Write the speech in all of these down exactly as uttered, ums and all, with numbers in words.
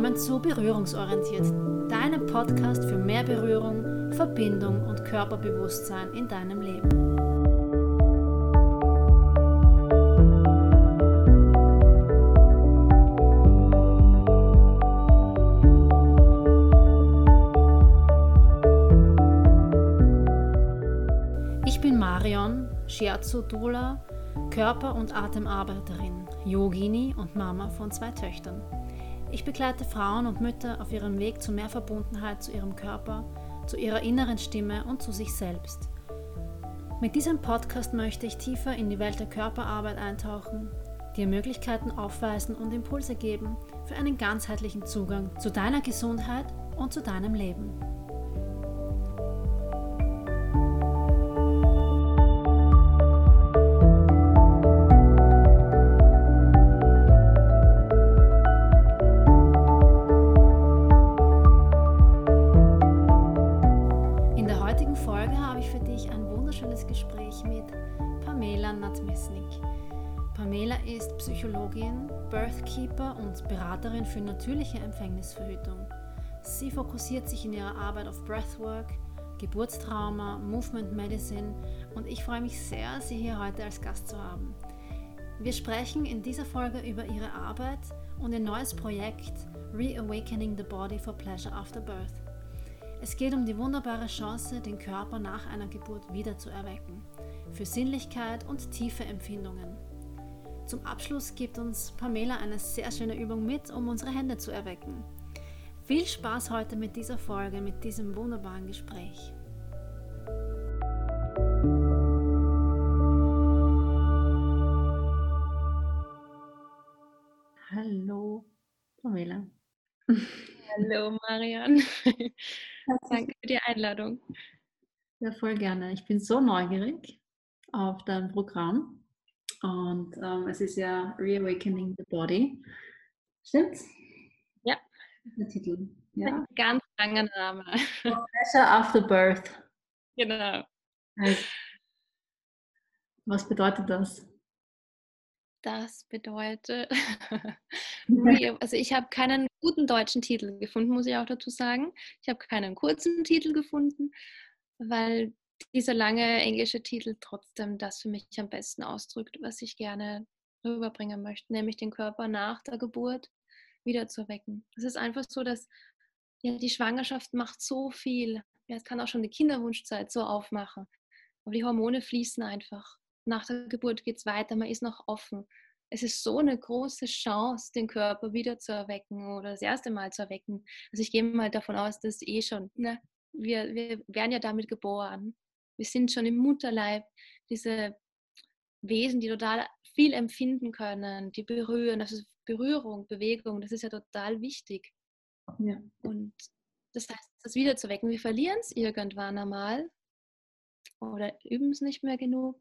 willkommen zu Berührungsorientiert, deinem Podcast für mehr Berührung, Verbindung und Körperbewusstsein in deinem Leben. Ich bin Marion, Shiatsu Doula, Körper- und Atemarbeiterin, Yogini und Mama von zwei Töchtern. Ich begleite Frauen und Mütter auf ihrem Weg zu mehr Verbundenheit zu ihrem Körper, zu ihrer inneren Stimme und zu sich selbst. Mit diesem Podcast möchte ich tiefer in die Welt der Körperarbeit eintauchen, dir Möglichkeiten aufweisen und Impulse geben für einen ganzheitlichen Zugang zu deiner Gesundheit und zu deinem Leben. Gespräch mit Pamela Nadmesnik. Pamela ist Psychologin, Birthkeeper und Beraterin für natürliche Empfängnisverhütung. Sie fokussiert sich in ihrer Arbeit auf Breathwork, Geburtstrauma, Movement Medicine und ich freue mich sehr, sie hier heute als Gast zu haben. Wir sprechen in dieser Folge über ihre Arbeit und ihr neues Projekt Reawakening the Body for Pleasure After Birth. Es geht um die wunderbare Chance, den Körper nach einer Geburt wieder zu erwecken, für Sinnlichkeit und tiefe Empfindungen. Zum Abschluss gibt uns Pamela eine sehr schöne Übung mit, um unsere Hände zu erwecken. Viel Spaß heute mit dieser Folge, mit diesem wunderbaren Gespräch. Hallo, Pamela. Hallo Marion. Danke für die Einladung. Ja, voll gerne. Ich bin so neugierig auf dein Programm und ähm, es ist ja Reawakening the Body. Stimmt's? Ja. Der Titel. Ja. Ein ganz langer Name. Pleasure After Birth. Genau. Also, was bedeutet das? Das bedeutet, also ich habe keinen guten deutschen Titel gefunden, muss ich auch dazu sagen. Ich habe keinen kurzen Titel gefunden, weil dieser lange englische Titel trotzdem das für mich am besten ausdrückt, was ich gerne rüberbringen möchte, nämlich den Körper nach der Geburt wieder zu wecken. Es ist einfach so, dass ja, die Schwangerschaft macht so viel. Ja, es kann auch schon die Kinderwunschzeit so aufmachen. Aber die Hormone fließen einfach. Nach der Geburt geht es weiter, man ist noch offen. Es ist so eine große Chance, den Körper wieder zu erwecken oder das erste Mal zu erwecken. Also ich gehe mal davon aus, dass eh schon, ne, wir, wir werden ja damit geboren. Wir sind schon im Mutterleib diese Wesen, die total viel empfinden können, die berühren. Das ist Berührung, Bewegung, das ist ja total wichtig. Ja. Und das heißt, das wiederzuwecken. Wir verlieren es irgendwann einmal oder üben es nicht mehr genug.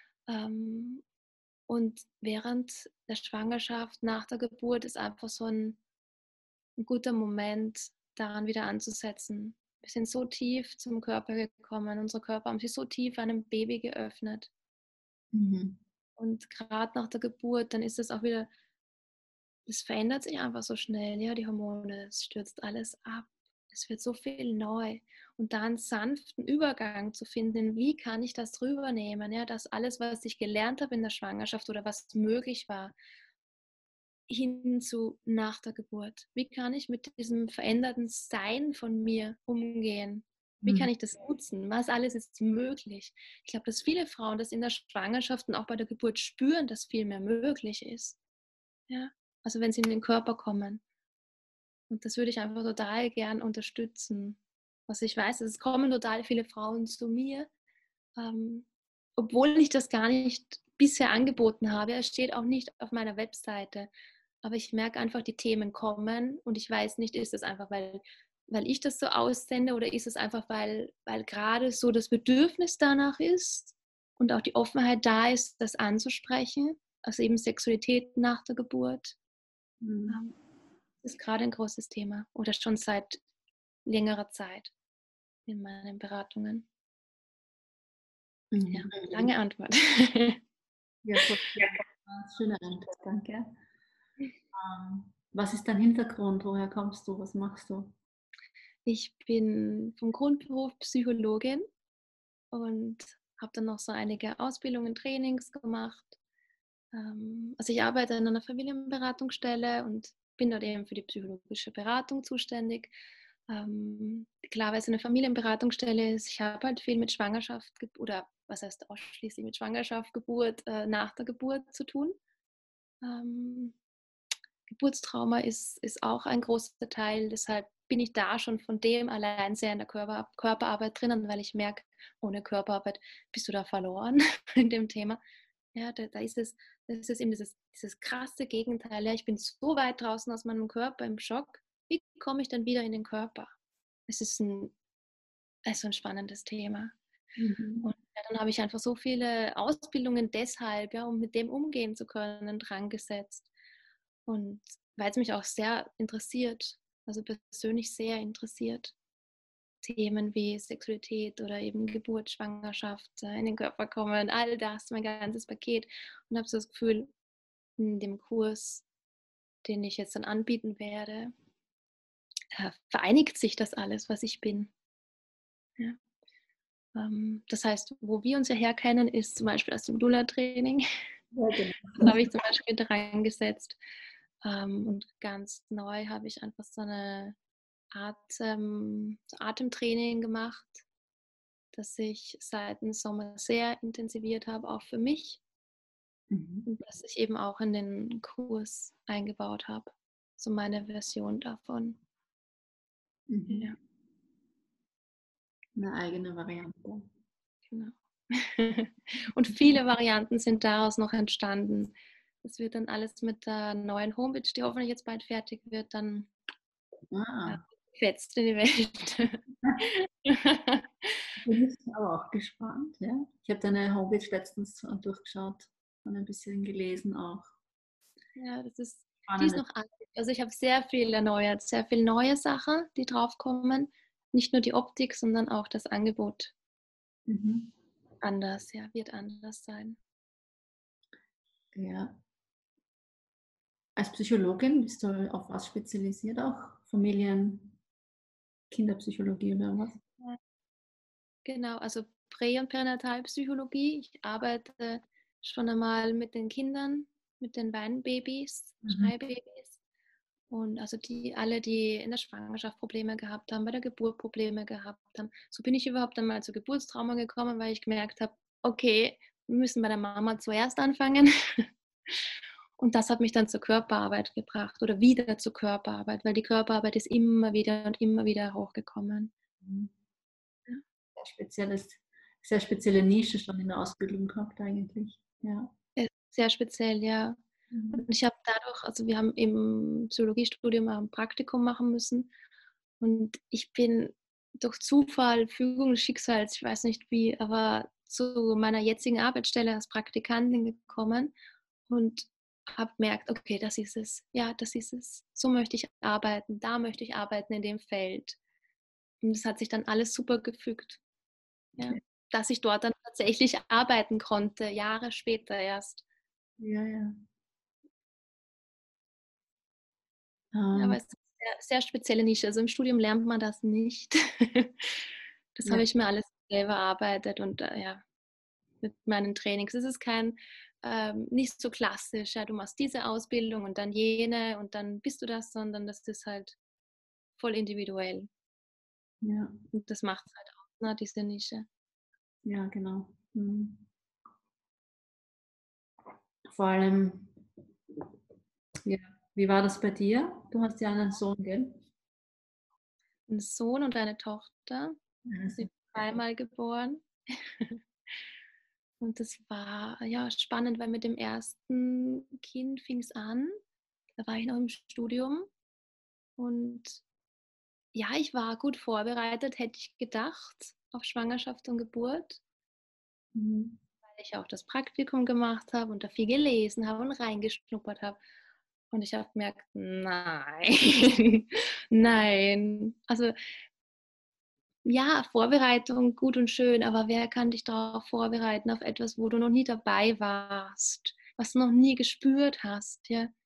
Und während der Schwangerschaft, nach der Geburt, ist einfach so ein, ein guter Moment, daran wieder anzusetzen. Wir sind so tief zum Körper gekommen. Unsere Körper haben sich so tief einem Baby geöffnet. Mhm. Und gerade nach der Geburt, dann ist es auch wieder, es verändert sich einfach so schnell. Ja, die Hormone, es stürzt alles ab. Es wird so viel neu. Und da einen sanften Übergang zu finden, wie kann ich das drüber nehmen, ja, dass alles, was ich gelernt habe in der Schwangerschaft oder was möglich war, hin zu nach der Geburt. Wie kann ich mit diesem veränderten Sein von mir umgehen? Wie kann ich das nutzen? Was alles ist möglich? Ich glaube, dass viele Frauen das in der Schwangerschaft und auch bei der Geburt spüren, dass viel mehr möglich ist. Ja? Also wenn sie in den Körper kommen. Und das würde ich einfach total gern unterstützen. Also ich weiß, es kommen total viele Frauen zu mir, ähm, obwohl ich das gar nicht bisher angeboten habe. Es steht auch nicht auf meiner Webseite. Aber ich merke einfach, die Themen kommen und ich weiß nicht, ist es einfach, weil, weil ich das so aussende oder ist es einfach, weil, weil gerade so das Bedürfnis danach ist und auch die Offenheit da ist, das anzusprechen. Also eben Sexualität nach der Geburt. Mhm. Das ist gerade ein großes Thema oder schon seit längerer Zeit in meinen Beratungen. Mhm. Ja, lange Antwort. Ja, voll. Ja, schöne Antwort, danke. Ähm, Was ist dein Hintergrund? Woher kommst du? Was machst du? Ich bin vom Grundberuf Psychologin und habe dann noch so einige Ausbildungen, Trainings gemacht. Ähm, also ich arbeite in einer Familienberatungsstelle und bin dort eben für die psychologische Beratung zuständig. Ähm, klar, weil es eine Familienberatungsstelle ist, ich habe halt viel mit Schwangerschaft oder was heißt ausschließlich mit Schwangerschaft, Geburt, äh, nach der Geburt zu tun. Ähm, Geburtstrauma ist, ist auch ein großer Teil, deshalb bin ich da schon von dem allein sehr in der Körper, Körperarbeit drinnen, weil ich merke, ohne Körperarbeit bist du da verloren in dem Thema. Ja, da, da ist es, das ist eben dieses, dieses krasse Gegenteil. Ja, ich bin so weit draußen aus meinem Körper im Schock. Wie komme ich dann wieder in den Körper? Es ist ein, also ein spannendes Thema. Mhm. Und ja, dann habe ich einfach so viele Ausbildungen deshalb, ja, um mit dem umgehen zu können, dran gesetzt. Und weil es mich auch sehr interessiert, also persönlich sehr interessiert, Themen wie Sexualität oder eben Geburt, Schwangerschaft, äh, in den Körper kommen, all das, mein ganzes Paket. Und habe so das Gefühl, in dem Kurs, den ich jetzt dann anbieten werde, äh, vereinigt sich das alles, was ich bin. Ja. Ähm, das heißt, wo wir uns ja herkennen, ist zum Beispiel aus dem Lula-Training. Ja, genau. Da habe ich zum Beispiel dran gesetzt. Ähm, und ganz neu habe ich einfach so eine Atem, so Atemtraining gemacht, das ich seit dem Sommer sehr intensiviert habe, auch für mich. Mhm. Und das ich eben auch in den Kurs eingebaut habe. So meine Version davon. Mhm. Ja, Eine eigene Variante. genau. Und viele Varianten sind daraus noch entstanden. Das wird dann alles mit der neuen Homepage, die hoffentlich jetzt bald fertig wird, dann ja, Ah, fetzt in die Welt. bin ich aber auch gespannt. Ja. Ich habe deine Homepage letztens durchgeschaut und ein bisschen gelesen auch. Ja, das ist, die ist Spannend. noch alt. Also ich habe sehr viel erneuert, sehr viel neue Sachen, die draufkommen. Nicht nur die Optik, sondern auch das Angebot Mhm. anders, ja, wird anders sein. Ja. Als Psychologin bist du auf was spezialisiert auch? Familien, Kinderpsychologie oder was? Ja, genau, also Prä- und Perinatalpsychologie. Ich arbeite schon einmal mit den Kindern, mit den Weinbabys, Mhm. Schreibabys. Und also die alle, die in der Schwangerschaft Probleme gehabt haben, bei der Geburt Probleme gehabt haben. So bin ich überhaupt einmal zu Geburtstrauma gekommen, weil ich gemerkt habe, okay, wir müssen bei der Mama zuerst anfangen. Und das hat mich dann zur Körperarbeit gebracht oder wieder zur Körperarbeit, weil die Körperarbeit ist immer wieder und immer wieder hochgekommen. Mhm. Ja. Sehr spezielles, sehr spezielle Nische schon in der Ausbildung gehabt eigentlich. Ja. Sehr speziell, ja. Und Mhm. ich habe dadurch, also wir haben im Psychologiestudium auch ein Praktikum machen müssen. Und ich bin durch Zufall, Fügung des Schicksals, ich weiß nicht wie, aber zu meiner jetzigen Arbeitsstelle als Praktikantin gekommen und habe gemerkt, okay, das ist es. Ja, das ist es. So möchte ich arbeiten. Da möchte ich arbeiten in dem Feld. Und es hat sich dann alles super gefügt. Ja. Okay. Dass ich dort dann tatsächlich arbeiten konnte, Jahre später erst. Ja, ja. Ja, aber Ähm, es ist eine sehr, sehr spezielle Nische. Also im Studium lernt man das nicht. Das habe ja, ich mir alles selber erarbeitet und äh, ja, mit meinen Trainings. Es ist kein, ähm, nicht so klassisch, ja, du machst diese Ausbildung und dann jene und dann bist du das, sondern das ist halt voll individuell. ja, Und das macht es halt auch, ne, diese Nische. ja, genau. Mhm. Vor allem, ja, wie war das bei dir? Du hast ja einen Sohn, gell? Ein Sohn und eine Tochter, Also, sind zweimal geboren. Und das war ja spannend, weil mit dem ersten Kind fing es an. Da war ich noch im Studium und ja, ich war gut vorbereitet, hätte ich gedacht, auf Schwangerschaft und Geburt, mhm. weil ich auch das Praktikum gemacht habe und da viel gelesen habe und reingeschnuppert habe. Und ich habe gemerkt, nein, nein. Also ja, Vorbereitung gut und schön, aber wer kann dich darauf vorbereiten, auf etwas, wo du noch nie dabei warst, was du noch nie gespürt hast, ja?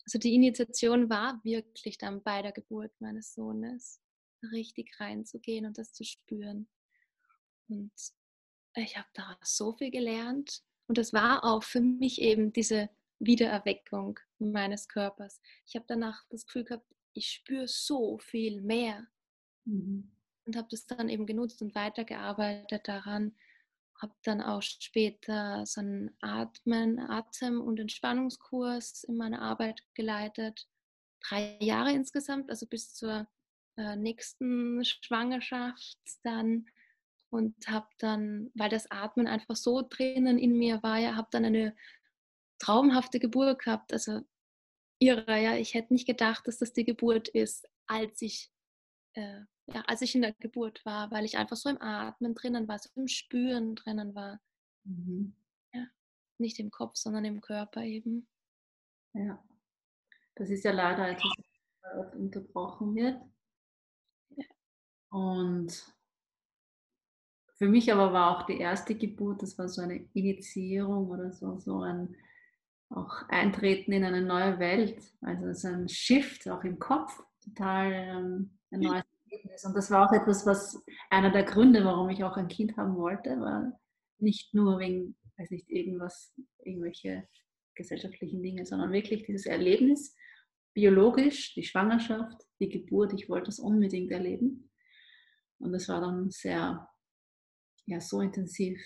Also die Initiation war wirklich dann bei der Geburt meines Sohnes, richtig reinzugehen und das zu spüren. Und ich habe da so viel gelernt. Und das war auch für mich eben diese Wiedererweckung meines Körpers. Ich habe danach das Gefühl gehabt, ich spüre so viel mehr. Mhm. Und habe das dann eben genutzt und weitergearbeitet daran. Habe dann auch später so einen Atmen, Atem- und Entspannungskurs in meiner Arbeit geleitet. Drei Jahre insgesamt, also bis zur äh, nächsten Schwangerschaft dann. Und habe dann, weil das Atmen einfach so drinnen in mir war, ja, habe dann eine traumhafte Geburt gehabt. Also irre, ja. Ich hätte nicht gedacht, dass das die Geburt ist, als ich äh, ja, als ich in der Geburt war, weil ich einfach so im Atmen drinnen war, so im Spüren drinnen war. Mhm. Ja. Nicht im Kopf, sondern im Körper eben. Ja, das ist ja leider etwas, was oft unterbrochen wird. Ja. Und für mich aber war auch die erste Geburt, das war so eine Initiierung oder so, so ein auch Eintreten in eine neue Welt. Also so ein Shift auch im Kopf, total ähm, ein neues Erlebnis. Und das war auch etwas, was einer der Gründe, warum ich auch ein Kind haben wollte, war nicht nur wegen, weiß nicht, irgendwas, irgendwelche gesellschaftlichen Dinge, sondern wirklich dieses Erlebnis, biologisch, die Schwangerschaft, die Geburt, ich wollte das unbedingt erleben. Und das war dann sehr, ja, so intensiv.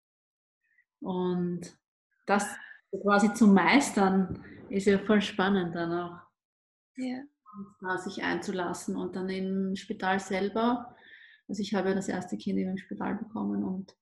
Und das quasi zu meistern, ist ja voll spannend dann auch, Ja. da sich einzulassen. Und dann im Spital selber, also ich habe ja das erste Kind im Spital bekommen und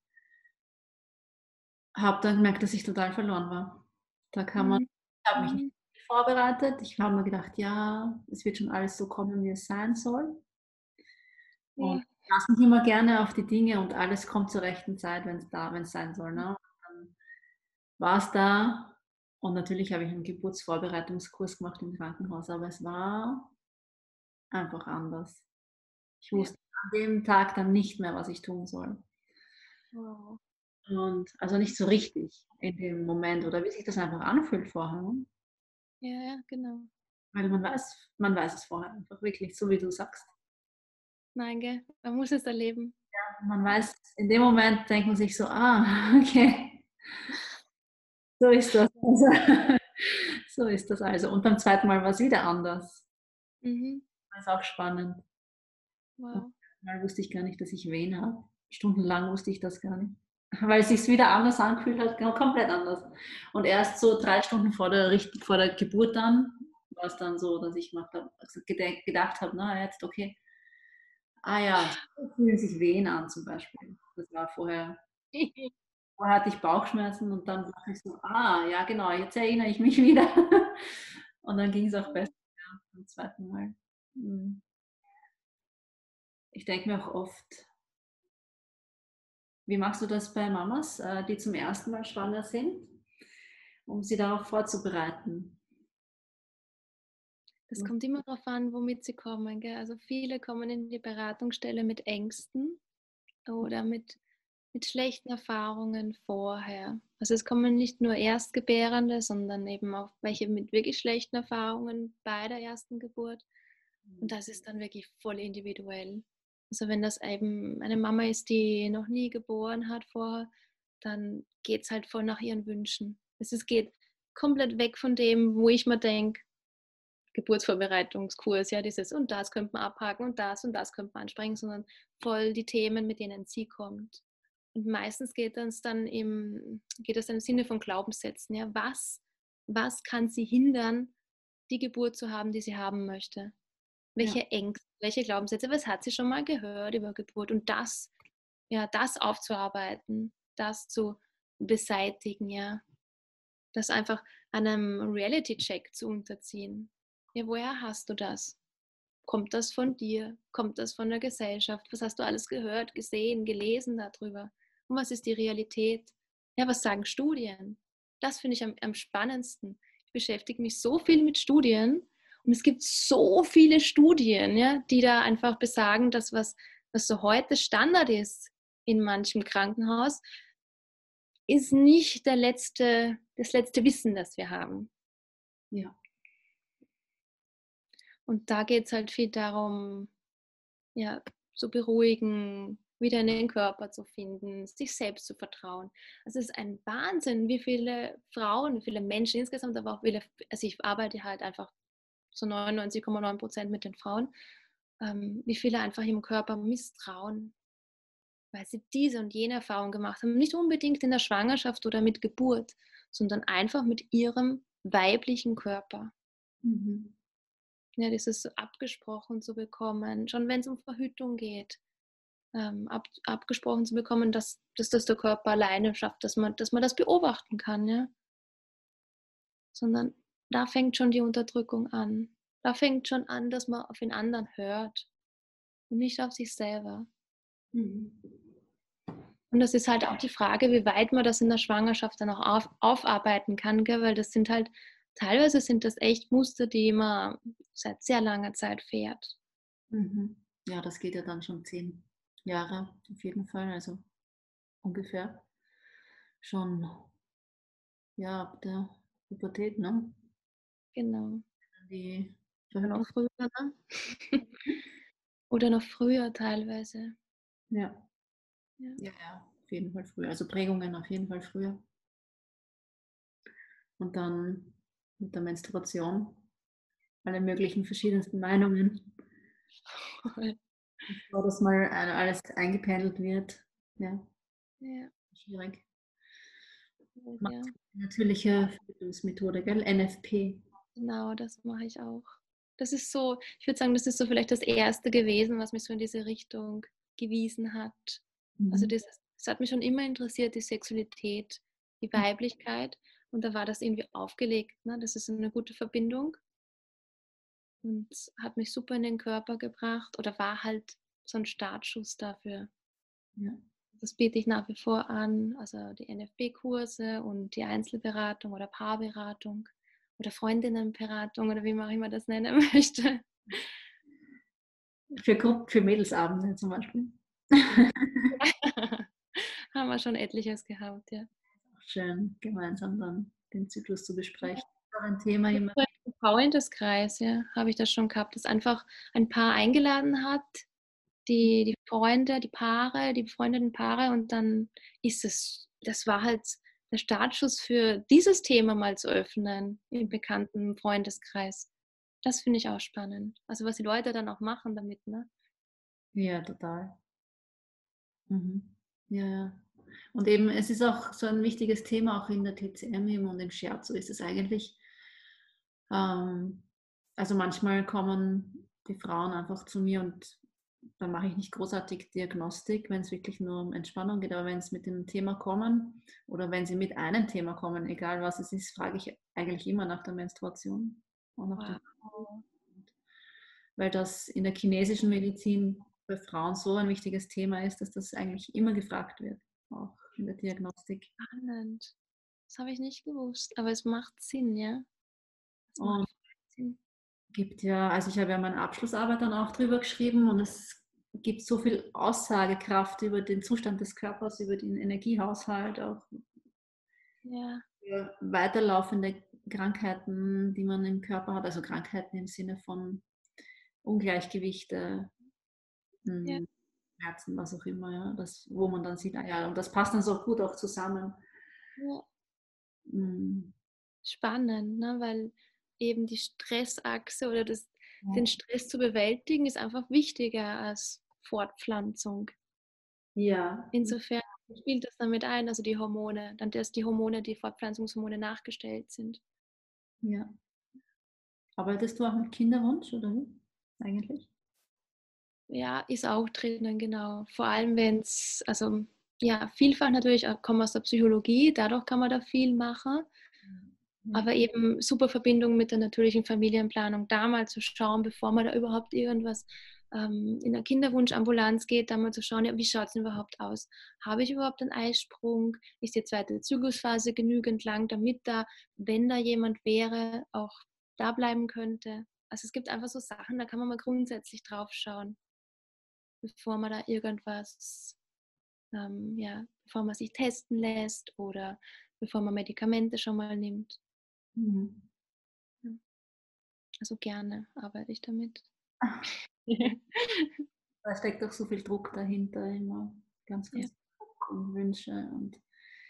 habe dann gemerkt, dass ich total verloren war. Da kann man, Mhm. ich habe mich nicht Mhm. vorbereitet. Ich habe mir gedacht, ja, es wird schon alles so kommen, wie es sein soll. Und Ja. ich lasse mich immer gerne auf die Dinge und alles kommt zur rechten Zeit, wenn es da, wenn es sein soll. Ne? Dann war es da und natürlich habe ich einen Geburtsvorbereitungskurs gemacht im Krankenhaus, aber es war einfach anders. Ich Ja. wusste an dem Tag dann nicht mehr, was ich tun soll. Wow. Und also nicht so richtig in dem Moment oder wie sich das einfach anfühlt vorher. Ne? Ja, ja, genau. Weil man weiß, man weiß es vorher einfach wirklich, so wie du sagst. Nein, gell? Man muss es erleben. Man weiß, in dem Moment denkt man sich so, ah, okay, so ist das. Also, so ist das also. Und beim zweiten Mal war es wieder anders. Mhm. Das ist auch spannend. Und Wow. mal wusste ich gar nicht, dass ich Wehen habe. Stundenlang wusste ich das gar nicht. Weil es sich wieder anders angefühlt hat, komplett anders. Und erst so drei Stunden vor der, vor der Geburt dann war es dann so, dass ich also gedacht habe, na jetzt okay, ah ja, so fühlen sich Wehen an zum Beispiel. Das war vorher, vorher hatte ich Bauchschmerzen und dann dachte ich so, ah ja genau, jetzt erinnere ich mich wieder. Und dann ging es auch besser ja, beim zweiten Mal. Ich denke mir auch oft, wie machst du das bei Mamas, äh, die zum ersten Mal schwanger sind, um sie darauf vorzubereiten? Das kommt immer darauf an, womit sie kommen. Gell? Also viele kommen in die Beratungsstelle mit Ängsten oder mit, mit schlechten Erfahrungen vorher. Also es kommen nicht nur Erstgebärende, sondern eben auch welche mit wirklich schlechten Erfahrungen bei der ersten Geburt. Und das ist dann wirklich voll individuell. Also wenn das eben eine Mama ist, die noch nie geboren hat vorher, dann geht es halt voll nach ihren Wünschen. Es ist, geht komplett weg von dem, wo ich mir denke, Geburtsvorbereitungskurs, ja, dieses und das könnte man abhaken und das und das könnte man ansprechen, sondern voll die Themen, mit denen sie kommt. Und meistens geht es dann im, geht es im Sinne von Glaubenssätzen, ja, was, was kann sie hindern, die Geburt zu haben, die sie haben möchte? Ja, Welche Ängste, welche Glaubenssätze, was hat sie schon mal gehört über Geburt und das, ja, das aufzuarbeiten, das zu beseitigen, ja, das einfach einem Reality-Check zu unterziehen. Ja, woher hast du das? Kommt das von dir? Kommt das von der Gesellschaft? Was hast du alles gehört, gesehen, gelesen darüber? Und was ist die Realität? Ja, was sagen Studien? Das finde ich am, am spannendsten. Ich beschäftige mich so viel mit Studien und es gibt so viele Studien, ja, die da einfach besagen, dass was, was so heute Standard ist in manchem Krankenhaus, ist nicht der letzte, das letzte Wissen, das wir haben. ja. Und da geht es halt viel darum, ja, zu beruhigen, wieder in den Körper zu finden, sich selbst zu vertrauen. Also es ist ein Wahnsinn, wie viele Frauen, wie viele Menschen insgesamt, aber auch viele, also ich arbeite halt einfach so neunundneunzig Komma neun Prozent mit den Frauen, ähm, wie viele einfach ihrem Körper misstrauen, weil sie diese und jene Erfahrung gemacht haben. Nicht unbedingt in der Schwangerschaft oder mit Geburt, sondern einfach mit ihrem weiblichen Körper. Mhm. Ja, dieses abgesprochen zu bekommen, schon wenn es um Verhütung geht, ähm, ab, abgesprochen zu bekommen, dass, dass das der Körper alleine schafft, dass man, dass man das beobachten kann, ja. Sondern da fängt schon die Unterdrückung an. Da fängt schon an, dass man auf den anderen hört und nicht auf sich selber. Mhm. Und das ist halt auch die Frage, wie weit man das in der Schwangerschaft dann auch auf, aufarbeiten kann, gell? Weil das sind halt, teilweise sind das echt Muster, die man seit sehr langer Zeit fährt. Mhm. Ja, das geht ja dann schon zehn Jahre auf jeden Fall, also ungefähr. Schon, ja, ab der Pubertät, ne? Genau. Die Oder noch Verhütung. früher, ne? Oder noch früher teilweise. Ja. Ja. Ja, ja, auf jeden Fall früher. Also Prägungen auf jeden Fall früher. Und dann mit der Menstruation alle möglichen verschiedensten Meinungen. Bevor das mal ein- alles eingependelt wird. Ja, Ja, schwierig. ja, Macht natürliche Verhütungsmethode, gell? N F P. genau, das mache ich auch. Das ist so, ich würde sagen, das ist so vielleicht das Erste gewesen, was mich so in diese Richtung gewiesen hat. Also Mhm. das, das hat mich schon immer interessiert, die Sexualität, die Weiblichkeit. Und da war das irgendwie aufgelegt. Ne? Das ist eine gute Verbindung und hat mich super in den Körper gebracht oder war halt so ein Startschuss dafür. Ja. Das biete ich nach wie vor an, also die N F P-Kurse und die Einzelberatung oder Paarberatung oder Freundinnenberatung oder wie man auch immer das nennen möchte. Für Gruppen, für Mädelsabende zum Beispiel. Haben wir schon etliches gehabt, ja. Schön, gemeinsam dann den Zyklus zu besprechen. Das ist auch ein Thema immer. Im Freundeskreis, ja, habe ich das schon gehabt, dass einfach ein Paar eingeladen hat, die, die Freunde, die Paare, die befreundeten Paare und dann ist es, das war halt der Startschuss für dieses Thema mal zu öffnen im bekannten Freundeskreis. Das finde ich auch spannend. Also was die Leute dann auch machen damit, ne? Ja, total. Mhm. Ja, ja. Und eben, es ist auch so ein wichtiges Thema, auch in der T C M eben und im Shiatsu ist es eigentlich. Ähm, also manchmal kommen die Frauen einfach zu mir und dann mache ich nicht großartig Diagnostik, wenn es wirklich nur um Entspannung geht, aber wenn es mit dem Thema kommen oder wenn sie mit einem Thema kommen, egal was es ist, frage ich eigentlich immer nach der Menstruation und nach dem, Wow. weil das in der chinesischen Medizin bei Frauen so ein wichtiges Thema ist, dass das eigentlich immer gefragt wird, auch in der Diagnostik. Spannend. Das habe ich nicht gewusst, aber es macht Sinn, ja? Es macht Und Sinn. gibt ja, also ich habe ja meine Abschlussarbeit dann auch drüber geschrieben und es gibt so viel Aussagekraft über den Zustand des Körpers, über den Energiehaushalt, auch Ja, für weiterlaufende Krankheiten, die man im Körper hat, also Krankheiten im Sinne von Ungleichgewichte, ja, hm, Herzen, was auch immer, ja, das, wo man dann sieht, ah ja, und das passt dann so gut auch zusammen. ja. Hm, Spannend, ne? Weil eben die Stressachse oder das, den ja. Stress zu bewältigen, ist einfach wichtiger als Fortpflanzung. Ja, Insofern spielt das damit ein, also die Hormone, dann dass die Hormone, die Fortpflanzungshormone nachgestellt sind. ja. Arbeitest du auch mit Kinderwunsch oder wie? Eigentlich? Ja, ist auch drinnen, genau. Vor allem, wenn es, also ja, vielfach natürlich, äh, kommen aus der Psychologie, dadurch kann man da viel machen. Ja. Aber eben super Verbindung mit der natürlichen Familienplanung, da mal zu schauen, bevor man da überhaupt irgendwas ähm, in der Kinderwunschambulanz geht, da mal zu schauen, ja, wie schaut es denn überhaupt aus? Habe ich überhaupt einen Eisprung? Ist die zweite Zyklusphase genügend lang, damit da, wenn da jemand wäre, auch da bleiben könnte? Also es gibt einfach so Sachen, da kann man mal grundsätzlich drauf schauen, bevor man da irgendwas, ähm, ja, bevor man sich testen lässt oder bevor man Medikamente schon mal nimmt. Mhm. Ja. Also gerne arbeite ich damit. Da steckt doch so viel Druck dahinter immer. Ganz, Ja, ganz viel Druck und Wünsche und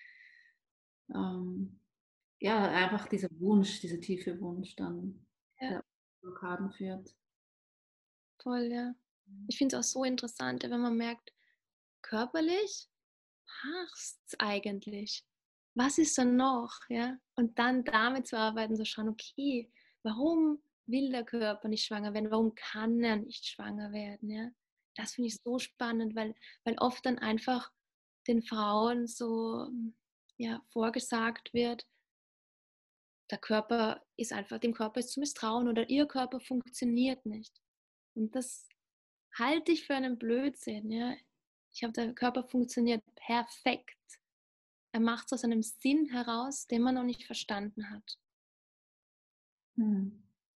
ähm, ja, einfach dieser Wunsch, dieser tiefe Wunsch dann, ja, der Blockaden führt. voll, ja. Ich finde es auch so interessant, wenn man merkt, körperlich passt's eigentlich. Was ist dann noch, ja? Und dann damit zu arbeiten, zu schauen, okay, warum will der Körper nicht schwanger werden? Warum kann er nicht schwanger werden, ja? Das finde ich so spannend, weil weil oft dann einfach den Frauen so, ja, vorgesagt wird, der Körper ist einfach dem Körper ist zu misstrauen oder ihr Körper funktioniert nicht. Und das halte ich für einen Blödsinn, ja. Ich habe der Körper funktioniert perfekt. Er macht es aus einem Sinn heraus, den man noch nicht verstanden hat. Mhm.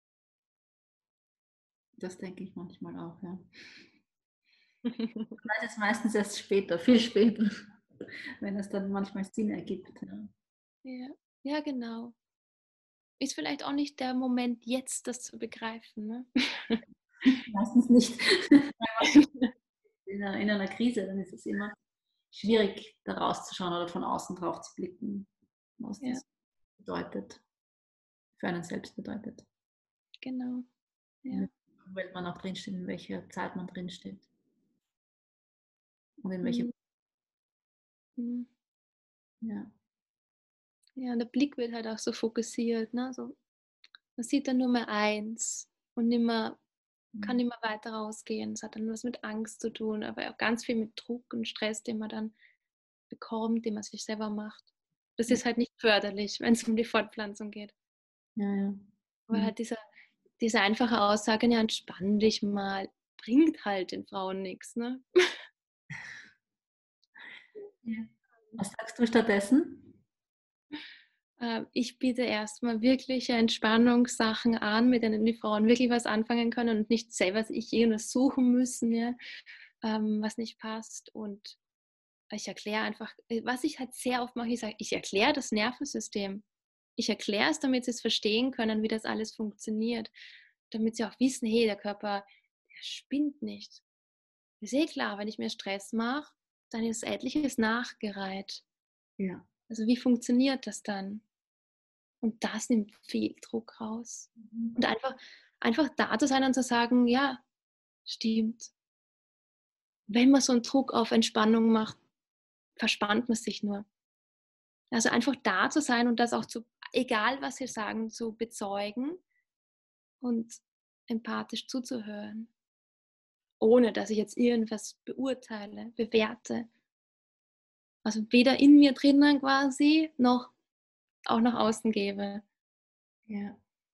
Das denke ich manchmal auch, ja. Ich weiß es meistens erst später, viel später, wenn es dann manchmal Sinn ergibt. Ja. Ja, ja, genau. Ist vielleicht auch nicht der Moment, jetzt das zu begreifen. Ne? Meistens nicht. In einer, in einer Krise, dann ist es immer schwierig, da rauszuschauen oder von außen drauf zu blicken, was Ja, das bedeutet, für einen selbst bedeutet. genau. In Ja. welcher Welt man auch drinsteht, in welcher Zeit man drinsteht und in welcher. Mhm. Mhm. Ja. Ja, und der Blick wird halt auch so fokussiert. Ne? So, man sieht dann nur mehr eins und nimmer, kann Mhm. nicht mehr weiter rausgehen. Es hat dann was mit Angst zu tun, aber auch ganz viel mit Druck und Stress, den man dann bekommt, den man sich selber macht. Das Ja, ist halt nicht förderlich, wenn es um die Fortpflanzung geht. ja, ja. Aber Mhm. halt dieser, diese einfache Aussage, ja, entspann dich mal, bringt halt den Frauen nichts. Ne? Ja. Was sagst du stattdessen? Äh, ich biete erstmal wirkliche Entspannungssachen an, mit denen die Frauen wirklich was anfangen können und nicht selber sich irgendwas suchen müssen, ja, ähm, was nicht passt. Und ich erkläre einfach, äh, was ich halt sehr oft mache, ich sage, ich erkläre das Nervensystem. Ich erkläre es, damit sie es verstehen können, wie das alles funktioniert. Damit sie auch wissen, hey, der Körper, der spinnt nicht. Ist eh klar, wenn ich mir Stress mache, dann ist etliches nachgereiht. Ja. Also wie funktioniert das dann? Und das nimmt viel Druck raus. Mhm. Und einfach, einfach da zu sein und zu sagen, ja, stimmt. Wenn man so einen Druck auf Entspannung macht, verspannt man sich nur. Also einfach da zu sein und das auch zu, egal was wir sagen, zu bezeugen und empathisch zuzuhören, ohne dass ich jetzt irgendwas beurteile, bewerte. Also weder in mir drinnen quasi, noch auch nach außen gebe. Ja.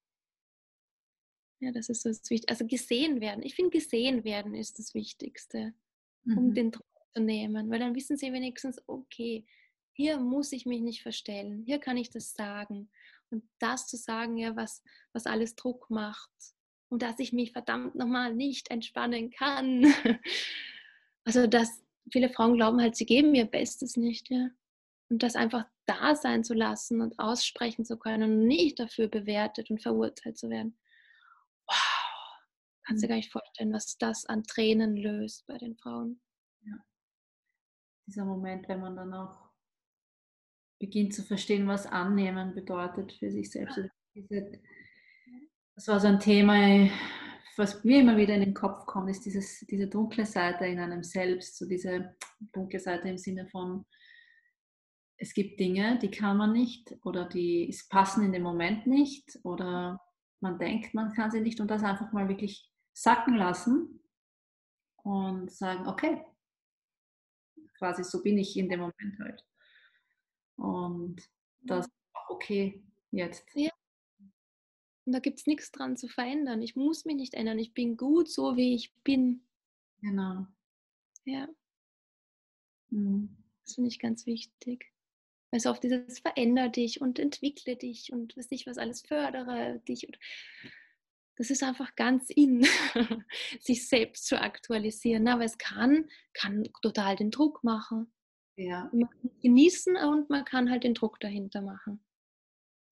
Ja, das ist so das Wichtigste. Also gesehen werden. Ich finde, gesehen werden ist das Wichtigste, um Mhm. den Druck zu nehmen, weil dann wissen sie wenigstens, okay, hier muss ich mich nicht verstellen, hier kann ich das sagen. Und das zu sagen, ja, was, was alles Druck macht und dass ich mich verdammt nochmal nicht entspannen kann. Also, dass viele Frauen glauben halt, sie geben ihr Bestes nicht, ja. Und das einfach da sein zu lassen und aussprechen zu können und nicht dafür bewertet und verurteilt zu werden. Wow, kannst Mhm. dir gar nicht vorstellen, was das an Tränen löst bei den Frauen. Ja. Dieser Moment, wenn man dann auch beginnt zu verstehen, was annehmen bedeutet für sich selbst. Also diese, das war so ein Thema, was mir immer wieder in den Kopf kommt, ist dieses, diese dunkle Seite in einem selbst, so diese dunkle Seite im Sinne von, es gibt Dinge, die kann man nicht oder die passen in dem Moment nicht oder man denkt, man kann sie nicht und das einfach mal wirklich sacken lassen und sagen, okay, quasi so bin ich in dem Moment halt. Und das ist auch okay jetzt. Ja, und da gibt es nichts dran zu verändern. Ich muss mich nicht ändern. Ich bin gut so, wie ich bin. Genau. Ja, Mhm. das finde ich ganz wichtig. Also auf dieses veränder dich und entwickle dich und weiß nicht, was alles fördere dich. Und das ist einfach ganz in, sich selbst zu aktualisieren. Aber es kann, kann total den Druck machen. Ja, Man kann genießen und man kann halt den Druck dahinter machen.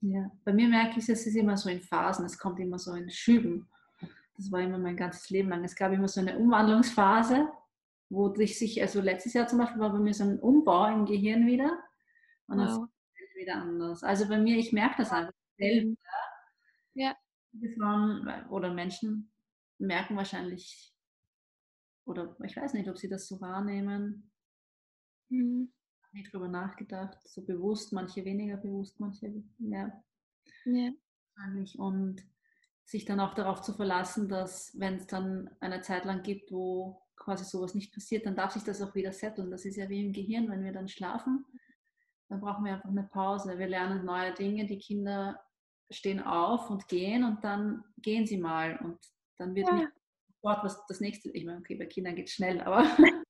Ja. Bei mir merke ich, es ist immer so in Phasen, es kommt immer so in Schüben. Das war immer mein ganzes Leben lang. Es gab immer so eine Umwandlungsphase, wo sich, also letztes Jahr zum Beispiel war bei mir so ein Umbau im Gehirn wieder und dann ist Wow. es wieder anders. Also bei mir, ich merke das einfach selber. Mhm. Ja. Viele Frauen oder Menschen merken wahrscheinlich, oder ich weiß nicht, ob sie das so wahrnehmen, Mhm. nie drüber nachgedacht, so bewusst, manche weniger bewusst, manche mehr Ja. wahrscheinlich. Und sich dann auch darauf zu verlassen, dass wenn es dann eine Zeit lang gibt, wo quasi sowas nicht passiert, dann darf sich das auch wieder setteln. Das ist ja wie im Gehirn, wenn wir dann schlafen, dann brauchen wir einfach eine Pause. Wir lernen neue Dinge, die Kinder stehen auf und gehen und dann gehen sie mal und dann wird nicht Ja. sofort was das nächste, ich meine, okay, bei Kindern geht es schnell, aber,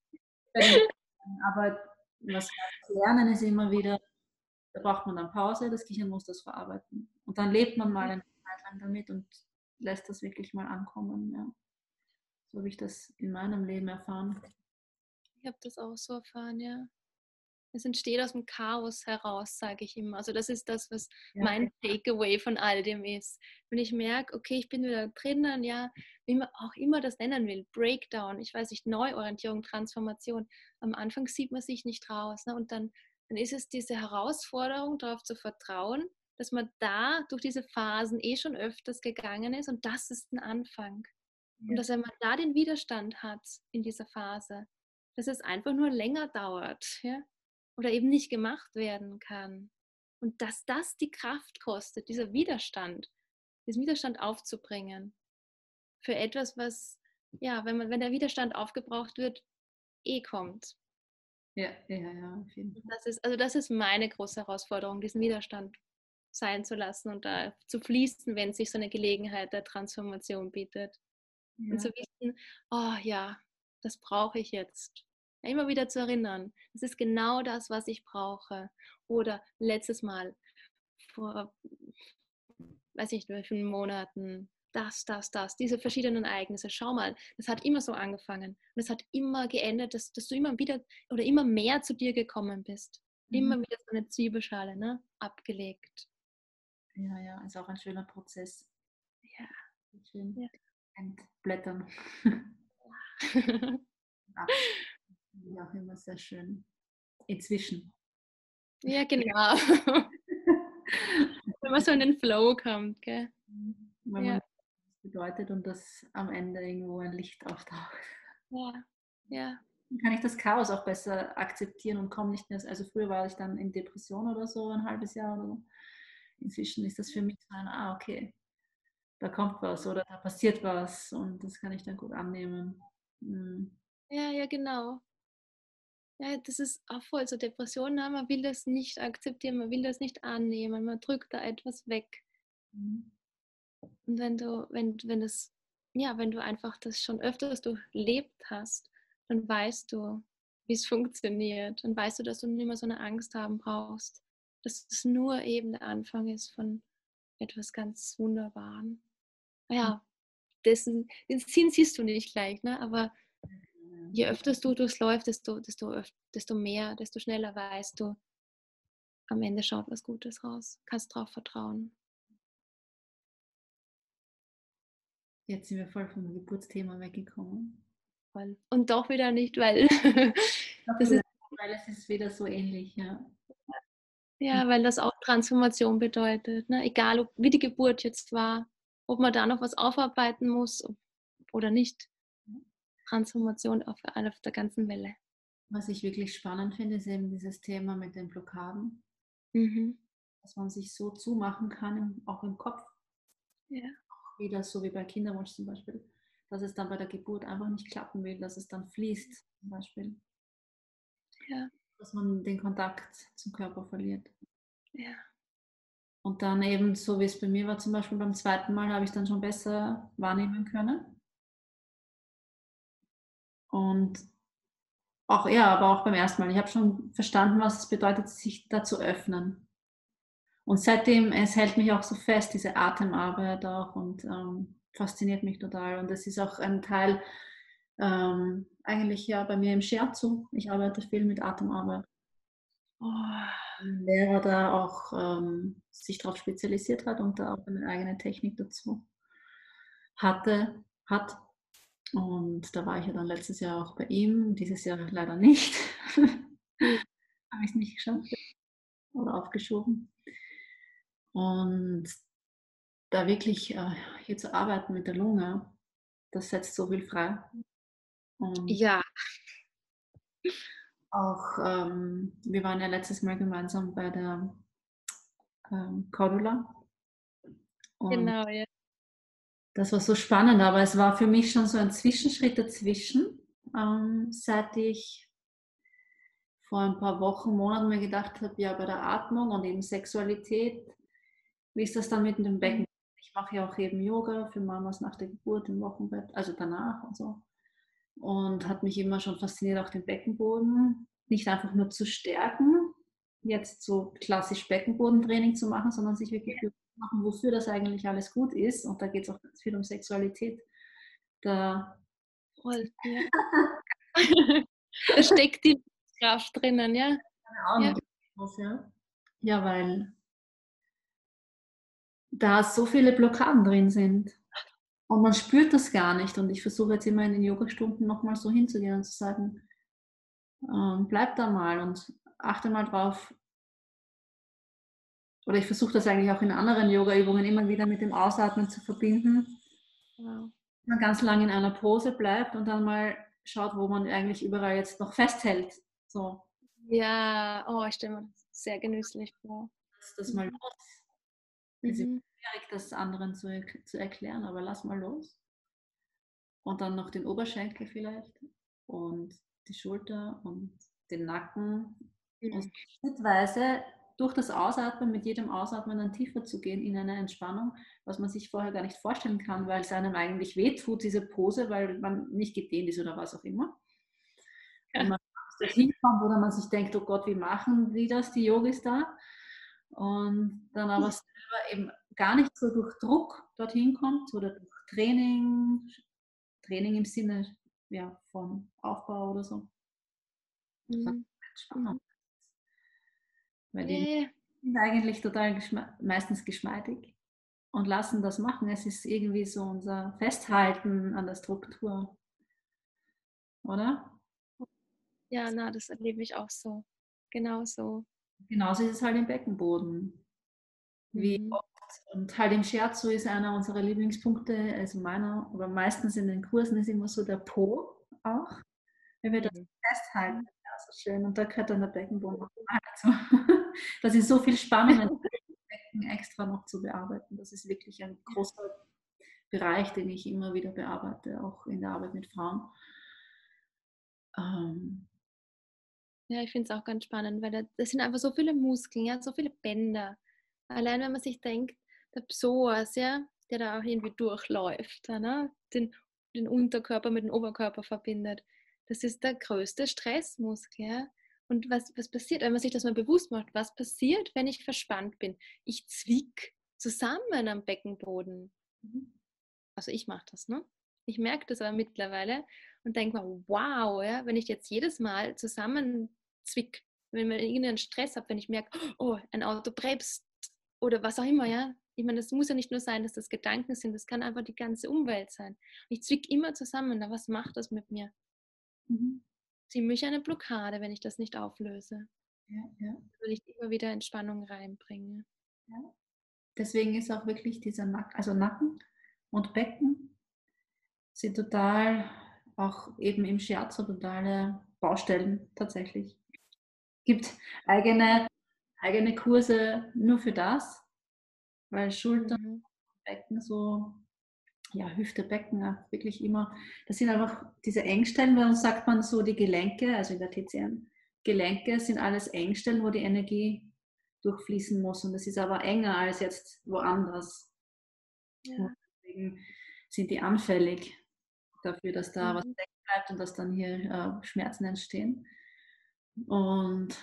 aber was wir lernen ist immer wieder, da braucht man dann Pause, das Gehirn muss das verarbeiten. Und dann lebt man mal eine Zeit lang damit und lässt das wirklich mal ankommen. Ja. So habe ich das in meinem Leben erfahren. Ich habe das auch so erfahren, ja. Es entsteht aus dem Chaos heraus, sage ich immer. Also das ist das, was Ja. mein Takeaway von all dem ist. Wenn ich merke, okay, ich bin wieder drinnen, ja, wie man auch immer das nennen will, Breakdown, ich weiß nicht, Neuorientierung, Transformation. Am Anfang sieht man sich nicht raus. Ne? Und dann, dann ist es diese Herausforderung, darauf zu vertrauen, dass man da durch diese Phasen eh schon öfters gegangen ist und das ist ein Anfang. Und Ja. dass wenn man da den Widerstand hat in dieser Phase, dass es einfach nur länger dauert, ja, oder eben nicht gemacht werden kann. Und dass das die Kraft kostet, dieser Widerstand, diesen Widerstand aufzubringen für etwas, was, ja, wenn man, wenn der Widerstand aufgebraucht wird, eh kommt. Ja, ja, ja, auf jeden Fall. Das ist, also das ist meine große Herausforderung, diesen Widerstand sein zu lassen und da zu fließen, wenn sich so eine Gelegenheit der Transformation bietet. Ja. Und zu wissen, oh ja, das brauche ich jetzt. Ja, immer wieder zu erinnern, das ist genau das, was ich brauche. Oder letztes Mal, vor, weiß ich nicht, wie vielen Monaten, das, das, das, diese verschiedenen Ereignisse. Schau mal, das hat immer so angefangen. Und es hat immer geändert, dass, dass du immer wieder oder immer mehr zu dir gekommen bist. Mhm. Immer wieder so eine Zwiebelschale, ne? Abgelegt. Ja, ja, ist auch ein schöner Prozess. Ja. Schön Ja. entblättern. Ja, auch immer sehr schön. Inzwischen. Ja, genau. Wenn man so in den Flow kommt, gell? Wenn Ja. man das bedeutet und das am Ende irgendwo ein Licht auftaucht. Ja, ja. Dann kann ich das Chaos auch besser akzeptieren und komme nicht mehr. Also früher war ich dann in Depression oder so, ein halbes Jahr oder so. Inzwischen ist das für mich so ein, ah, okay, da kommt was oder da passiert was und das kann ich dann gut annehmen. Mhm. Ja, ja, genau. Ja, das ist auch voll so Depressionen, ne? Man will das nicht akzeptieren, man will das nicht annehmen, man drückt da etwas weg. Mhm. Und wenn du, wenn, wenn das, ja, wenn du einfach das schon öfters durchlebt hast, dann weißt du, wie es funktioniert. Dann weißt du, dass du nicht mehr so eine Angst haben brauchst. Dass es nur eben der Anfang ist von etwas ganz Wunderbaren. Ja, dessen, den Sinn siehst du nicht gleich, ne? Aber je öfter du durchläufst, desto, desto, öf- desto mehr, desto schneller weißt du, am Ende schaut was Gutes raus. Kannst drauf vertrauen. Jetzt sind wir voll vom Geburtsthema weggekommen. Voll. Und doch wieder nicht, weil das ist, Weil es ist wieder so ähnlich, ja. ja, weil das auch Transformation bedeutet. Ne? Egal, ob, wie die Geburt jetzt war, ob man da noch was aufarbeiten muss oder nicht. Transformation auf, auf der ganzen Welle. Was ich wirklich spannend finde, ist eben dieses Thema mit den Blockaden, Mhm. dass man sich so zumachen kann, auch im Kopf, Ja. wieder so wie bei Kinderwunsch zum Beispiel, dass es dann bei der Geburt einfach nicht klappen will, dass es dann fließt zum Beispiel. Ja. Dass man den Kontakt zum Körper verliert. Ja. Und dann eben, so wie es bei mir war, zum Beispiel beim zweiten Mal, habe ich dann schon besser wahrnehmen können. Und auch, ja, aber auch beim ersten Mal. Ich habe schon verstanden, was es bedeutet, sich da zu öffnen. Und seitdem, es hält mich auch so fest, diese Atemarbeit auch und ähm, fasziniert mich total. Und das ist auch ein Teil, ähm, eigentlich ja bei mir im Shiatsu. Ich arbeite viel mit Atemarbeit. Oh, ein Lehrer da auch ähm, sich darauf spezialisiert hat und da auch eine eigene Technik dazu hatte, hat. Und da war ich ja dann letztes Jahr auch bei ihm, dieses Jahr leider nicht. Mhm. Habe ich es nicht geschafft oder aufgeschoben. Und da wirklich äh, hier zu arbeiten mit der Lunge, das setzt so viel frei. Und Ja, auch, ähm, wir waren ja letztes Mal gemeinsam bei der ähm, Cordula und genau, ja. das war so spannend, aber es war für mich schon so ein Zwischenschritt dazwischen, ähm, seit ich vor ein paar Wochen, Monaten mir gedacht habe, ja, bei der Atmung und eben Sexualität, wie ist das dann mit dem Mhm. Becken? Ich mache ja auch eben Yoga für Mamas nach der Geburt im Wochenbett, also danach und so. Und hat mich immer schon fasziniert, auch den Beckenboden nicht einfach nur zu stärken, jetzt so klassisch Beckenbodentraining zu machen, sondern sich wirklich bewusst zu machen, wofür das eigentlich alles gut ist. Und da geht es auch ganz viel um Sexualität. Da Voll, ja. Da steckt die Kraft drinnen, ja. keine Ja. Ahnung, wofür. Ja, weil da so viele Blockaden drin sind. Und man spürt das gar nicht. Und ich versuche jetzt immer in den Yogastunden nochmal so hinzugehen und zu sagen, ähm, bleib da mal und achte mal drauf. Oder ich versuche das eigentlich auch in anderen Yoga-Übungen immer wieder mit dem Ausatmen zu verbinden. Wow. Man ganz lang in einer Pose bleibt und dann mal schaut, wo man eigentlich überall jetzt noch festhält. So, Ja, oh, ich stelle mir das sehr genüsslich vor. lass das mal Mhm. los. Es ist Mhm. schwierig, das anderen zu, zu erklären, aber lass mal los. Und dann noch den Oberschenkel vielleicht und die Schulter und den Nacken. Und Mhm. schrittweise durch das Ausatmen, mit jedem Ausatmen dann tiefer zu gehen in eine Entspannung, was man sich vorher gar nicht vorstellen kann, weil es einem eigentlich wehtut, diese Pose, weil man nicht gedehnt ist oder was auch immer. Und Ja. man dorthin kommt, oder man sich denkt, oh Gott, wie machen die das, die Yogis da? Und dann aber selber eben gar nicht so durch Druck dorthin kommt oder durch Training, Training im Sinne ja, von Aufbau oder so. Mhm. Entspannung. Mhm. Weil Ja, die ja. sind eigentlich total geschme meistens geschmeidig und lassen das machen. Es ist irgendwie so unser Festhalten an der Struktur, oder? Ja, na, das erlebe ich auch so. Genau so. Genauso ist es halt im Beckenboden. Wie Mhm. oft, und halt im Shiatsu ist einer unserer Lieblingspunkte, also meiner, oder meistens in den Kursen ist immer so der Po auch, wenn wir das Mhm. festhalten. Ja, so schön. Und da gehört dann der Beckenboden auch dazu. Das ist so viel Spannung, ein Becken extra noch zu bearbeiten. Das ist wirklich ein großer Bereich, den ich immer wieder bearbeite, auch in der Arbeit mit Frauen. Ähm, Ja, ich finde es auch ganz spannend, weil da, das sind einfach so viele Muskeln, ja, so viele Bänder. Allein wenn man sich denkt, der Psoas, ja, der da auch irgendwie durchläuft, ja, ne? den, den Unterkörper mit dem Oberkörper verbindet, das ist der größte Stressmuskel. Ja? Und was, was passiert, wenn man sich das mal bewusst macht, was passiert, wenn ich verspannt bin? Ich zwick zusammen am Beckenboden. Also ich mache das, ne? Ich merke das aber mittlerweile und denke mir, wow, ja, wenn ich jetzt jedes Mal zusammenzwick, wenn ich irgendeinen Stress habe, wenn ich merke, oh, ein Auto bremst oder was auch immer, ja. Ich meine, das muss ja nicht nur sein, dass das Gedanken sind, das kann einfach die ganze Umwelt sein. Ich zwick immer zusammen, na, was macht das mit mir? mhm. Ziemlich eine Blockade, wenn ich das nicht auflöse. Ja, ja, Weil ich immer wieder Entspannung reinbringe. ja. Deswegen ist auch wirklich dieser Nacken, also Nacken und Becken sind total, auch eben im Shiatsu totale Baustellen tatsächlich. Es gibt eigene, eigene Kurse nur für das, weil Schulter Mhm. und Becken so, ja, Hüfte, Becken, ja, wirklich immer, das sind einfach diese Engstellen, bei uns sagt man so, die Gelenke, also in der T C M, Gelenke sind alles Engstellen, wo die Energie durchfließen muss und das ist aber enger als jetzt woanders. Und Ja. deswegen sind die anfällig dafür, dass da was Mhm. stecken bleibt und dass dann hier äh, Schmerzen entstehen. Und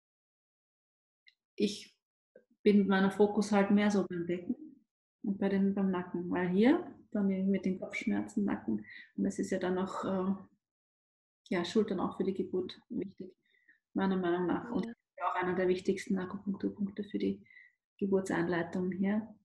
ich bin mit meinem Fokus halt mehr so beim Becken und bei den, beim Nacken, weil hier dann mit den Kopfschmerzen, Nacken, und das ist ja dann noch, äh, ja, Schultern auch für die Geburt wichtig, meiner Meinung nach. Und Ja. auch einer der wichtigsten Akupunkturpunkte für die Geburtseinleitung hier.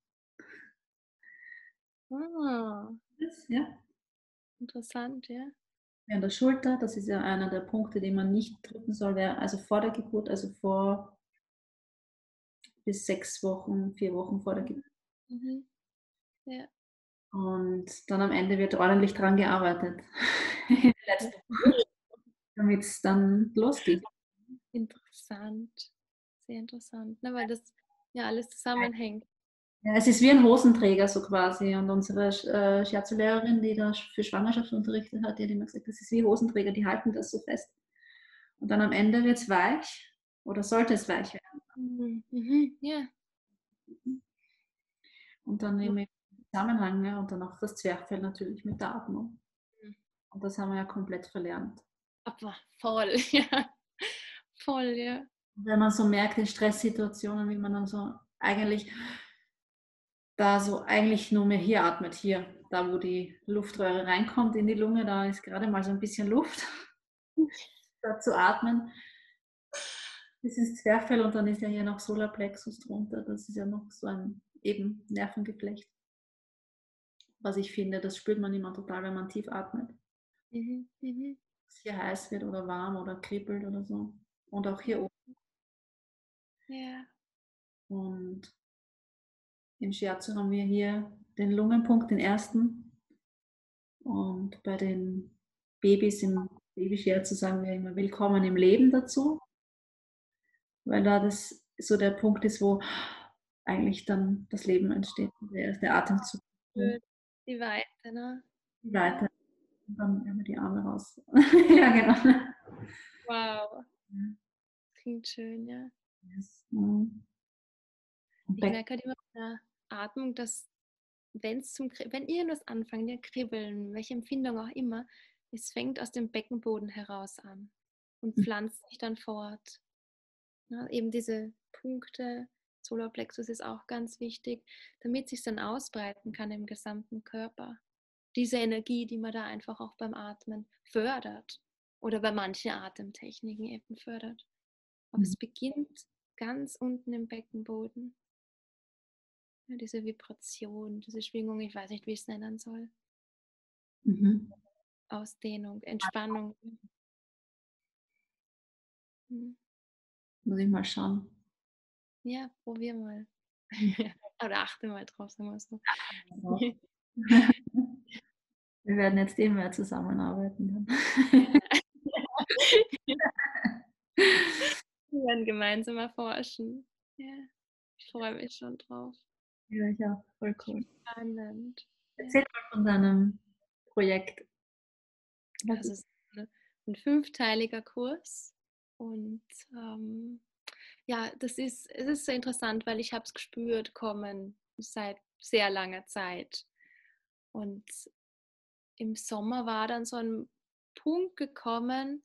Ah, Ja. interessant, ja. An der Schulter, das ist ja einer der Punkte, die man nicht drücken soll, also vor der Geburt, also vor bis sechs Wochen, vier Wochen vor der Geburt. Mhm. Ja. Und dann am Ende wird ordentlich dran gearbeitet, in den letzten Wochen, damit es dann losgeht. Interessant, sehr interessant, ne, weil das ja alles zusammenhängt. Ja, es ist wie ein Hosenträger so quasi. Und unsere äh, Shiatsu-Lehrerin, die da für Schwangerschaft unterrichtet hat, die hat immer gesagt, das ist wie Hosenträger, die halten das so fest. Und dann am Ende wird es weich oder sollte es weich werden. Mhm. Mhm. Ja. Und dann eben im Zusammenhang, ja, und dann auch das Zwerchfell natürlich mit der Atmung. Mhm. Und das haben wir ja komplett verlernt. Aber voll, ja. Voll, ja. Wenn man so merkt in Stresssituationen, wie man dann so eigentlich da so eigentlich nur mehr hier atmet, hier, da wo die Luftröhre reinkommt in die Lunge, da ist gerade mal so ein bisschen Luft, da zu atmen. Das ist Zwerchfell und dann ist ja hier noch Solarplexus drunter, das ist ja noch so ein eben Nervengeflecht. Was ich finde, das spürt man immer total, wenn man tief atmet. Mhm. Mhm. Dass es hier heiß wird oder warm oder kribbelt oder so. Und auch hier oben. Ja. Und im Shiatsu haben wir hier den Lungenpunkt, den ersten. Und bei den Babys im Baby-Shiatsu sagen wir immer Willkommen im Leben dazu. Weil da das so der Punkt ist, wo eigentlich dann das Leben entsteht. Der erste Atemzug. Die Weite, ne? Weiter. Und dann immer die Arme raus. Ja, genau. Wow. Klingt schön, ja. Yes. Mhm. Ich merke halt immer bei der Atmung, dass wenn's zum, wenn irgendwas anfängt, ja, kribbeln, welche Empfindung auch immer, es fängt aus dem Beckenboden heraus an und pflanzt sich dann fort. Ja, eben diese Punkte, Solarplexus ist auch ganz wichtig, damit sich dann ausbreiten kann im gesamten Körper. Diese Energie, die man da einfach auch beim Atmen fördert oder bei manchen Atemtechniken eben fördert. Aber es beginnt ganz unten im Beckenboden. Ja, diese Vibration, diese Schwingung, ich weiß nicht, wie ich es nennen soll. Mhm. Ausdehnung, Entspannung. Hm. Muss ich mal schauen. Ja, probier mal. Oder achte mal drauf, sagen wir so. Wir werden jetzt eh mehr zusammenarbeiten. Wir werden gemeinsam erforschen. Ja, ich freue mich schon drauf. Ja, ich auch. Voll cool. Spannend. Erzähl mal von deinem Projekt. Also es ist ein fünfteiliger Kurs und ähm, ja, das ist, es ist so interessant, weil ich habe es gespürt kommen seit sehr langer Zeit. Und im Sommer war dann so ein Punkt gekommen,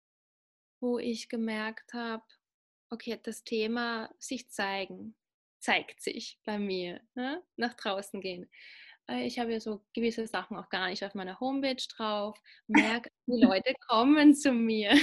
wo ich gemerkt habe, okay, das Thema sich zeigen, zeigt sich bei mir, ne? Nach draußen gehen. Ich habe ja so gewisse Sachen auch gar nicht auf meiner Homepage drauf, merke, die Leute kommen zu mir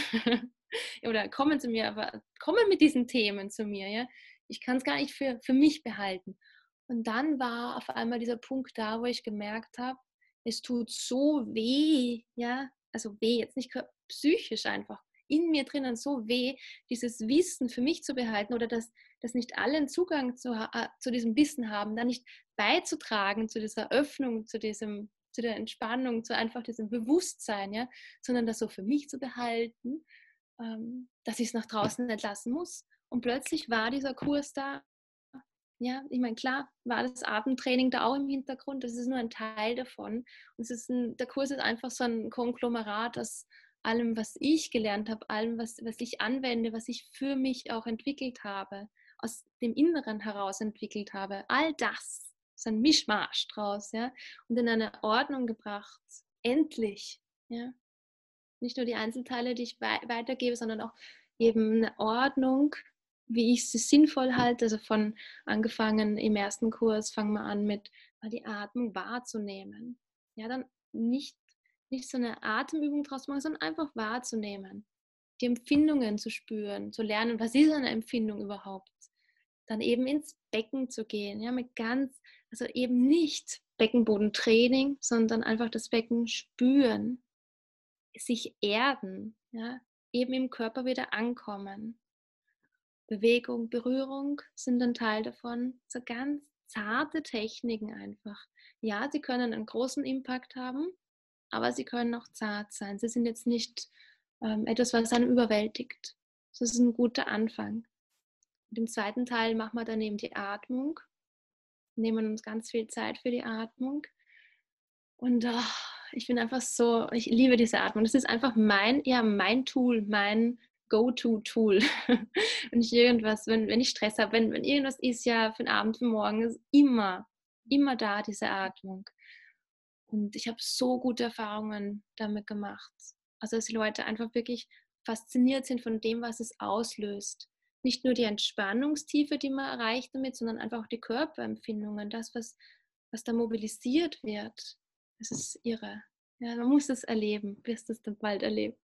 oder kommen zu mir, aber kommen mit diesen Themen zu mir. Ja? Ich kann es gar nicht für, für mich behalten. Und dann war auf einmal dieser Punkt da, wo ich gemerkt habe, es tut so weh, ja, also weh, jetzt nicht psychisch einfach, in mir drinnen so weh, dieses Wissen für mich zu behalten oder dass, dass nicht alle einen Zugang zu, äh, zu diesem Wissen haben, da nicht beizutragen zu dieser Öffnung, zu diesem, zu der Entspannung, zu einfach diesem Bewusstsein, ja, sondern das so für mich zu behalten, ähm, dass ich es nach draußen entlassen muss. Und plötzlich war dieser Kurs da. Ja, ich meine, klar war das Atemtraining da auch im Hintergrund, das ist nur ein Teil davon. Und es ist ein, der Kurs ist einfach so ein Konglomerat aus allem, was ich gelernt habe, allem, was, was ich anwende, was ich für mich auch entwickelt habe, aus dem Inneren heraus entwickelt habe. All das ist ein Mischmasch draus, ja, und in eine Ordnung gebracht. Endlich, ja. Nicht nur die Einzelteile, die ich wei- weitergebe, sondern auch eben eine Ordnung, wie ich sie sinnvoll halte. Also von angefangen im ersten Kurs, fangen wir an mit mal die Atmung wahrzunehmen. Ja, dann nicht, nicht so eine Atemübung draus machen, sondern einfach wahrzunehmen. die Empfindungen zu spüren, zu lernen, was ist eine Empfindung überhaupt? Dann eben ins Becken zu gehen, ja, mit ganz, also eben nicht Beckenbodentraining, sondern einfach das Becken spüren, sich erden, ja, eben im Körper wieder ankommen. Bewegung, Berührung sind ein Teil davon, so ganz zarte Techniken einfach. Ja, sie können einen großen Impact haben, aber sie können auch zart sein. Sie sind jetzt nicht ähm, etwas, was einen überwältigt. Das ist ein guter Anfang. Und im zweiten Teil machen wir dann eben die Atmung, nehmen uns ganz viel Zeit für die Atmung. Und oh, ich bin einfach so, ich liebe diese Atmung. Das ist einfach mein, ja, mein Tool, mein Go-To-Tool. Wenn ich irgendwas, wenn, wenn ich Stress habe, wenn, wenn irgendwas ist, ja, für den Abend, für morgen, ist immer, immer da, diese Atmung. Und ich habe so gute Erfahrungen damit gemacht. Also, dass die Leute einfach wirklich fasziniert sind von dem, was es auslöst. Nicht nur die Entspannungstiefe, die man erreicht damit, sondern einfach auch die Körperempfindungen, das, was, was da mobilisiert wird. Das ist irre. Ja, man muss es erleben, wirst es dann bald erleben.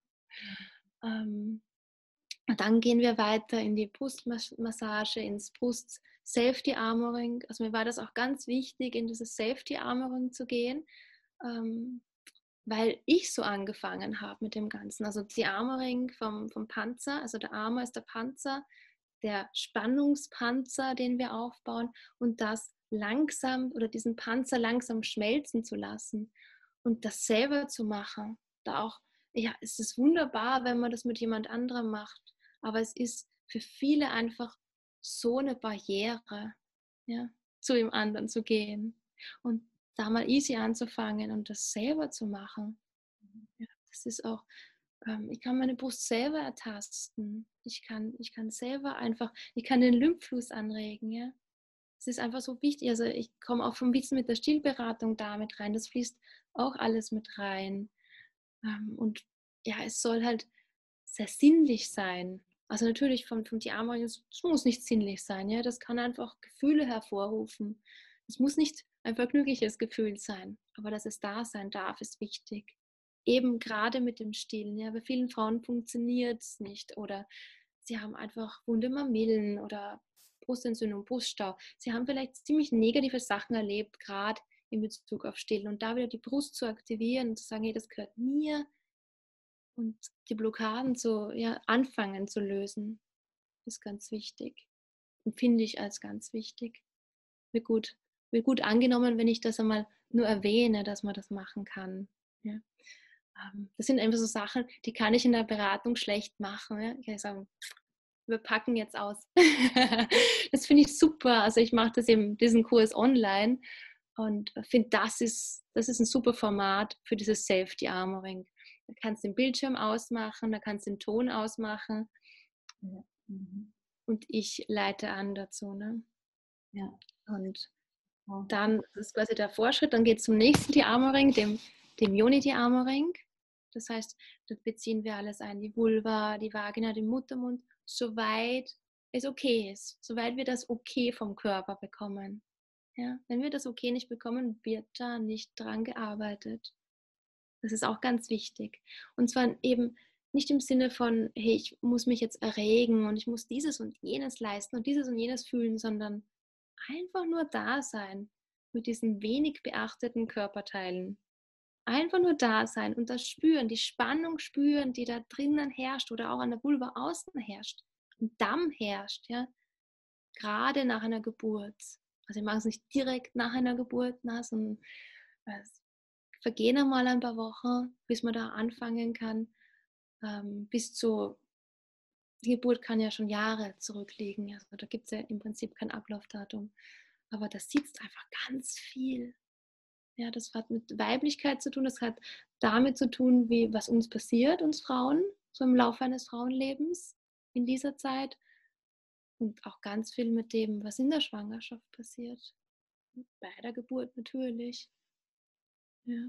Ähm, und dann gehen wir weiter in die Brustmassage, ins Brust-Safety-Armoring. Also mir war das auch ganz wichtig, in dieses Safety-Armoring zu gehen, ähm, weil ich so angefangen habe mit dem Ganzen. Also die Armoring vom, vom Panzer, also der Armor ist der Panzer, der Spannungspanzer, den wir aufbauen, und das langsam oder diesen Panzer langsam schmelzen zu lassen und das selber zu machen. Da auch, ja, es ist wunderbar, wenn man das mit jemand anderem macht, aber es ist für viele einfach so eine Barriere, ja, zu dem anderen zu gehen und da mal easy anzufangen und das selber zu machen. Ja, das ist auch, ähm, ich kann meine Brust selber ertasten. Ich kann, ich kann selber einfach, ich kann den Lymphfluss anregen. Ja. Es ist einfach so wichtig. Also ich komme auch vom Wissen mit der Stillberatung da mit rein. Das fließt auch alles mit rein. Ähm, und ja, es soll halt sehr sinnlich sein. Also natürlich vom, vom Diamoring, es muss nicht sinnlich sein. Ja? Das kann einfach Gefühle hervorrufen. Es muss nicht ein vergnügliches Gefühl sein, aber dass es da sein darf, ist wichtig. Eben gerade mit dem Stillen. Ja? Bei vielen Frauen funktioniert es nicht oder sie haben einfach wunde Mamillen oder Brustentzündung, Bruststau. Sie haben vielleicht ziemlich negative Sachen erlebt, gerade in Bezug auf Stillen. Und da wieder die Brust zu aktivieren und zu sagen, hey, das gehört mir, und die Blockaden zu, ja, anfangen zu lösen, ist ganz wichtig. Empfinde ich als ganz wichtig. Wird gut, wird gut angenommen, wenn ich das einmal nur erwähne, dass man das machen kann. Ja. Das sind einfach so Sachen, die kann ich in der Beratung schlecht machen. Ja. Ich kann sagen, wir packen jetzt aus. Das finde ich super. Also ich mache das eben, diesen Kurs online und finde, das ist, das ist ein super Format für dieses Safety Armoring. Da kannst du den Bildschirm ausmachen, da kannst du den Ton ausmachen. Ja. Mhm. Und ich leite an dazu. Ne? Ja. Und Wow. dann, das ist quasi der Vorschritt, dann geht es zum nächsten Diarmoring, dem, dem Yoni-Diarmoring. Das heißt, dort beziehen wir alles ein, die Vulva, die Vagina, den Muttermund, soweit es okay ist, soweit wir das Okay vom Körper bekommen. Ja? Wenn wir das Okay nicht bekommen, wird da nicht dran gearbeitet. Das ist auch ganz wichtig. Und zwar eben nicht im Sinne von, hey, ich muss mich jetzt erregen und ich muss dieses und jenes leisten und dieses und jenes fühlen, sondern einfach nur da sein mit diesen wenig beachteten Körperteilen. Einfach nur da sein und das spüren, die Spannung spüren, die da drinnen herrscht oder auch an der Vulva außen herrscht, im Damm herrscht, ja, gerade nach einer Geburt. Also ich mache es nicht direkt nach einer Geburt, na, sondern es vergehen einmal ein paar Wochen, bis man da anfangen kann. Ähm, bis zur die Geburt kann ja schon Jahre zurückliegen. Also da gibt es ja im Prinzip kein Ablaufdatum. Aber das sitzt einfach ganz viel. Ja, das hat mit Weiblichkeit zu tun, das hat damit zu tun, wie, was uns passiert, uns Frauen, so im Laufe eines Frauenlebens in dieser Zeit. Und auch ganz viel mit dem, was in der Schwangerschaft passiert. Bei der Geburt natürlich. Ja.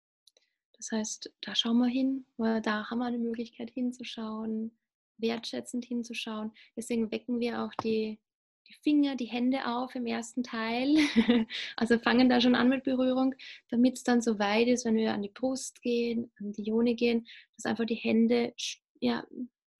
Das heißt, da schauen wir hin, weil da haben wir eine Möglichkeit hinzuschauen, wertschätzend hinzuschauen. Deswegen wecken wir auch die, die Finger, die Hände auf im ersten Teil. Also fangen da schon an mit Berührung, damit es dann so weit ist, wenn wir an die Brust gehen, an die Yoni gehen, dass einfach die Hände, ja,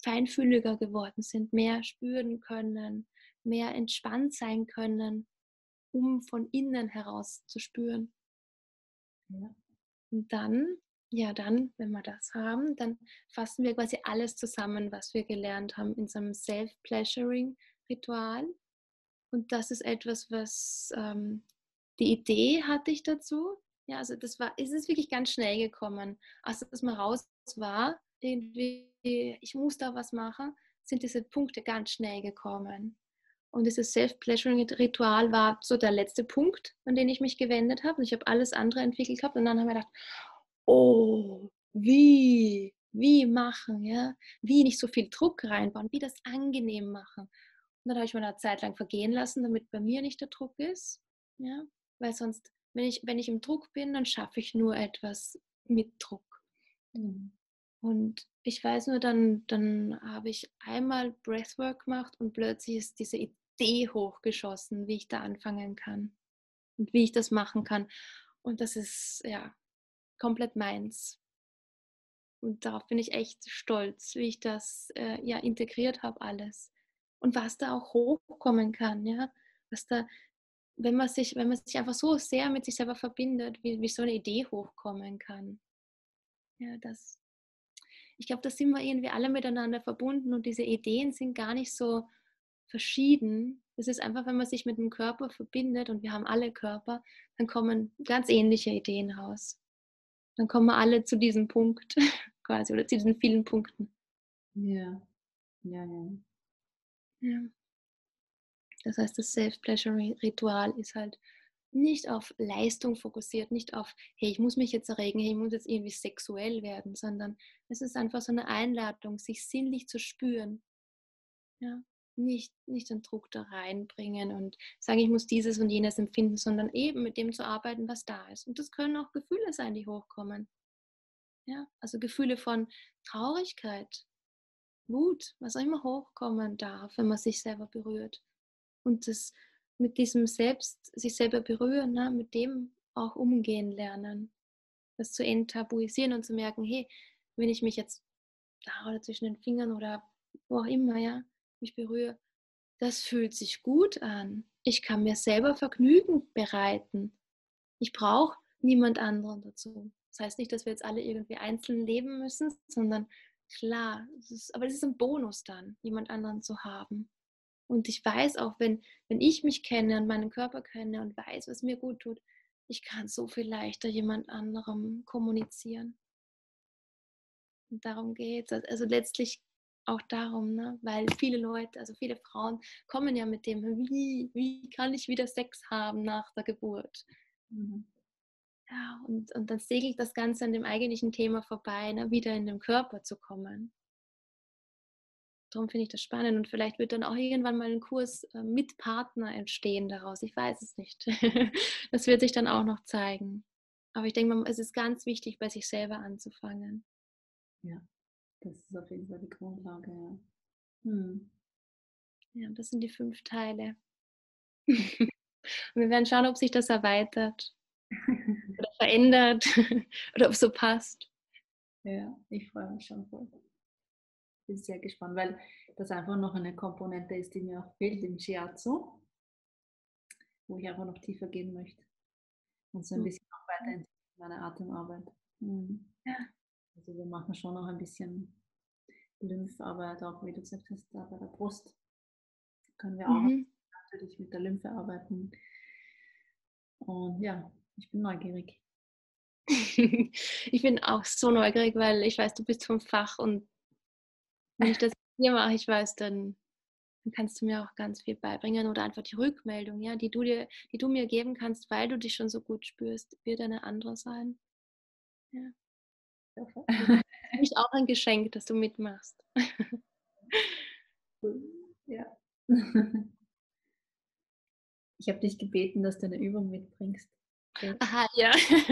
feinfühliger geworden sind, mehr spüren können, mehr entspannt sein können, um von innen heraus zu spüren. Ja. Und dann, ja, dann, wenn wir das haben, dann fassen wir quasi alles zusammen, was wir gelernt haben in so einem Self-Pleasuring-Ritual. Und das ist etwas, was ähm, die Idee hatte ich dazu. Ja, also das war, es ist wirklich ganz schnell gekommen. Als das mal raus war, irgendwie, ich muss da was machen, sind diese Punkte ganz schnell gekommen. Und dieses Self-Pleasuring-Ritual war so der letzte Punkt, an den ich mich gewendet habe. Ich habe alles andere entwickelt gehabt und dann haben wir gedacht, oh, wie, wie machen, ja, wie nicht so viel Druck reinbauen, wie das angenehm machen. Und dann habe ich mir eine Zeit lang vergehen lassen, damit bei mir nicht der Druck ist, ja, weil sonst, wenn ich, wenn ich im Druck bin, dann schaffe ich nur etwas mit Druck. Mhm. Und ich weiß nur, dann, dann habe ich einmal Breathwork gemacht und plötzlich ist diese Idee hochgeschossen, wie ich da anfangen kann und wie ich das machen kann. Und das ist ja komplett meins. Und darauf bin ich echt stolz, wie ich das äh, ja integriert habe alles. Und was da auch hochkommen kann, ja, was da, wenn man sich, wenn man sich einfach so sehr mit sich selber verbindet, wie, wie so eine Idee hochkommen kann. Ja, das, ich glaube, da sind wir irgendwie alle miteinander verbunden und diese Ideen sind gar nicht so verschieden. Es ist einfach, wenn man sich mit dem Körper verbindet und wir haben alle Körper, dann kommen ganz ähnliche Ideen raus. Dann kommen wir alle zu diesem Punkt quasi oder zu diesen vielen Punkten. Ja, ja, ja. Ja. Das heißt, das Self-Pleasure-Ritual ist halt nicht auf Leistung fokussiert, nicht auf, hey, ich muss mich jetzt erregen, hey, ich muss jetzt irgendwie sexuell werden, sondern es ist einfach so eine Einladung, sich sinnlich zu spüren. Ja? Nicht, nicht den Druck da reinbringen und sagen, ich muss dieses und jenes empfinden, sondern eben mit dem zu arbeiten, was da ist. Und das können auch Gefühle sein, die hochkommen. Ja? Also Gefühle von Traurigkeit, Wut, was auch immer hochkommen darf, wenn man sich selber berührt. Und das mit diesem Selbst, sich selber berühren, ne, mit dem auch umgehen lernen. Das zu enttabuisieren und zu merken, hey, wenn ich mich jetzt da oder zwischen den Fingern oder wo auch immer, ja, mich berühre, das fühlt sich gut an. Ich kann mir selber Vergnügen bereiten. Ich brauche niemand anderen dazu. Das heißt nicht, dass wir jetzt alle irgendwie einzeln leben müssen, sondern klar, es ist, aber es ist ein Bonus dann, jemand anderen zu haben. Und ich weiß auch, wenn, wenn ich mich kenne und meinen Körper kenne und weiß, was mir gut tut, ich kann so viel leichter jemand anderem kommunizieren. Und darum geht es. Also letztlich auch darum, ne? Weil viele Leute, also viele Frauen kommen ja mit dem, wie, wie kann ich wieder Sex haben nach der Geburt? Mhm. Ja, und, und dann segelt das Ganze an dem eigentlichen Thema vorbei, ne? Wieder in den Körper zu kommen. Darum finde ich das spannend und vielleicht wird dann auch irgendwann mal ein Kurs äh, mit Partner entstehen daraus. Ich weiß es nicht. Das wird sich dann auch noch zeigen. Aber ich denke mal, es ist ganz wichtig, bei sich selber anzufangen. Ja, das ist auf jeden Fall die Grundlage, ja. Hm. Ja, das sind die fünf Teile. Und wir werden schauen, ob sich das erweitert oder verändert oder ob es so passt. Ja, ich freue mich schon voll. Bin sehr gespannt, weil das einfach noch eine Komponente ist, die mir auch fehlt im Shiatsu, wo ich einfach noch tiefer gehen möchte und so ein bisschen auch weiterentwickeln meine Atemarbeit. Mhm. Ja. Also wir machen schon noch ein bisschen Lympharbeit, auch wie du gesagt hast, da bei der Brust können wir auch Mhm. natürlich mit der Lymphe arbeiten. Und ja, ich bin neugierig. Ich bin auch so neugierig, weil ich weiß, du bist vom Fach und wenn ich das hier mache, ich weiß, dann, dann kannst du mir auch ganz viel beibringen oder einfach die Rückmeldung, ja, die du dir, die du mir geben kannst, weil du dich schon so gut spürst, wird eine andere sein. Ja. Für mich auch ein Geschenk, dass du mitmachst. Ja. Ich habe dich gebeten, dass du eine Übung mitbringst. Aha, ja.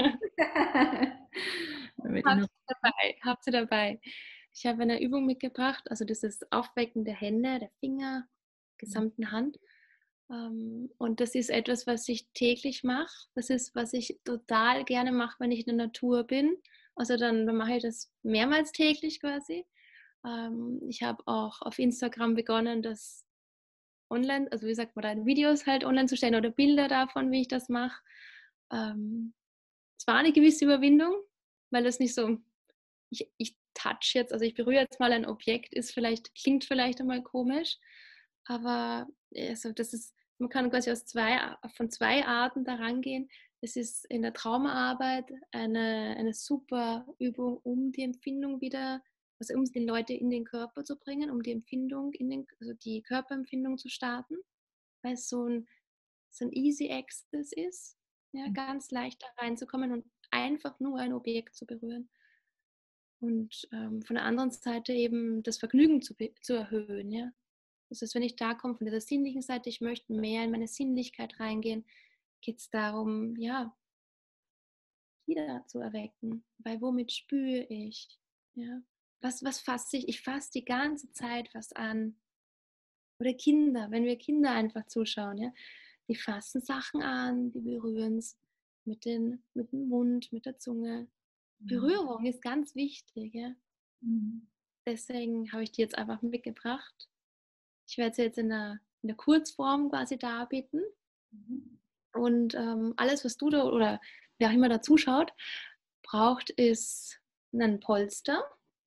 Habt ihr dabei, habt ihr dabei. Ich habe eine Übung mitgebracht, also das ist Aufwecken der Hände, der Finger, gesamten Hand. Und das ist etwas, was ich täglich mache. Das ist, was ich total gerne mache, wenn ich in der Natur bin. Also dann, dann mache ich das mehrmals täglich quasi. Ähm, ich habe auch auf Instagram begonnen, das online, also wie sagt man da, Videos halt online zu stellen oder Bilder davon, wie ich das mache. Ähm, es war eine gewisse Überwindung, weil das nicht so, ich, ich touch jetzt, also ich berühre jetzt mal ein Objekt, ist vielleicht, klingt vielleicht einmal komisch, aber also das ist, man kann quasi aus zwei, von zwei Arten daran gehen. Es ist in der Traumaarbeit eine, eine super Übung, um die Empfindung wieder, also um die Leute in den Körper zu bringen, um die Empfindung, in den, also die Körperempfindung zu starten, weil es so ein, so ein Easy Access ist, ja, ganz leicht da reinzukommen und einfach nur ein Objekt zu berühren. Und ähm, von der anderen Seite eben das Vergnügen zu, zu erhöhen. Ja? Das heißt, wenn ich da komme von dieser sinnlichen Seite, ich möchte mehr in meine Sinnlichkeit reingehen, geht es darum, ja, wieder zu erwecken. Weil womit spüre ich? Ja? Was, was fasse ich? Ich fasse die ganze Zeit was an. Oder Kinder, wenn wir Kinder einfach zuschauen, ja? Die fassen Sachen an, die berühren es mit, mit dem Mund, mit der Zunge. Berührung ist ganz wichtig. Ja? Mhm. Deswegen habe ich die jetzt einfach mitgebracht. Ich werde sie jetzt in der, in der Kurzform quasi darbieten. Mhm. Und ähm, alles, was du da oder wer auch immer da zuschaut, braucht, ist einen Polster.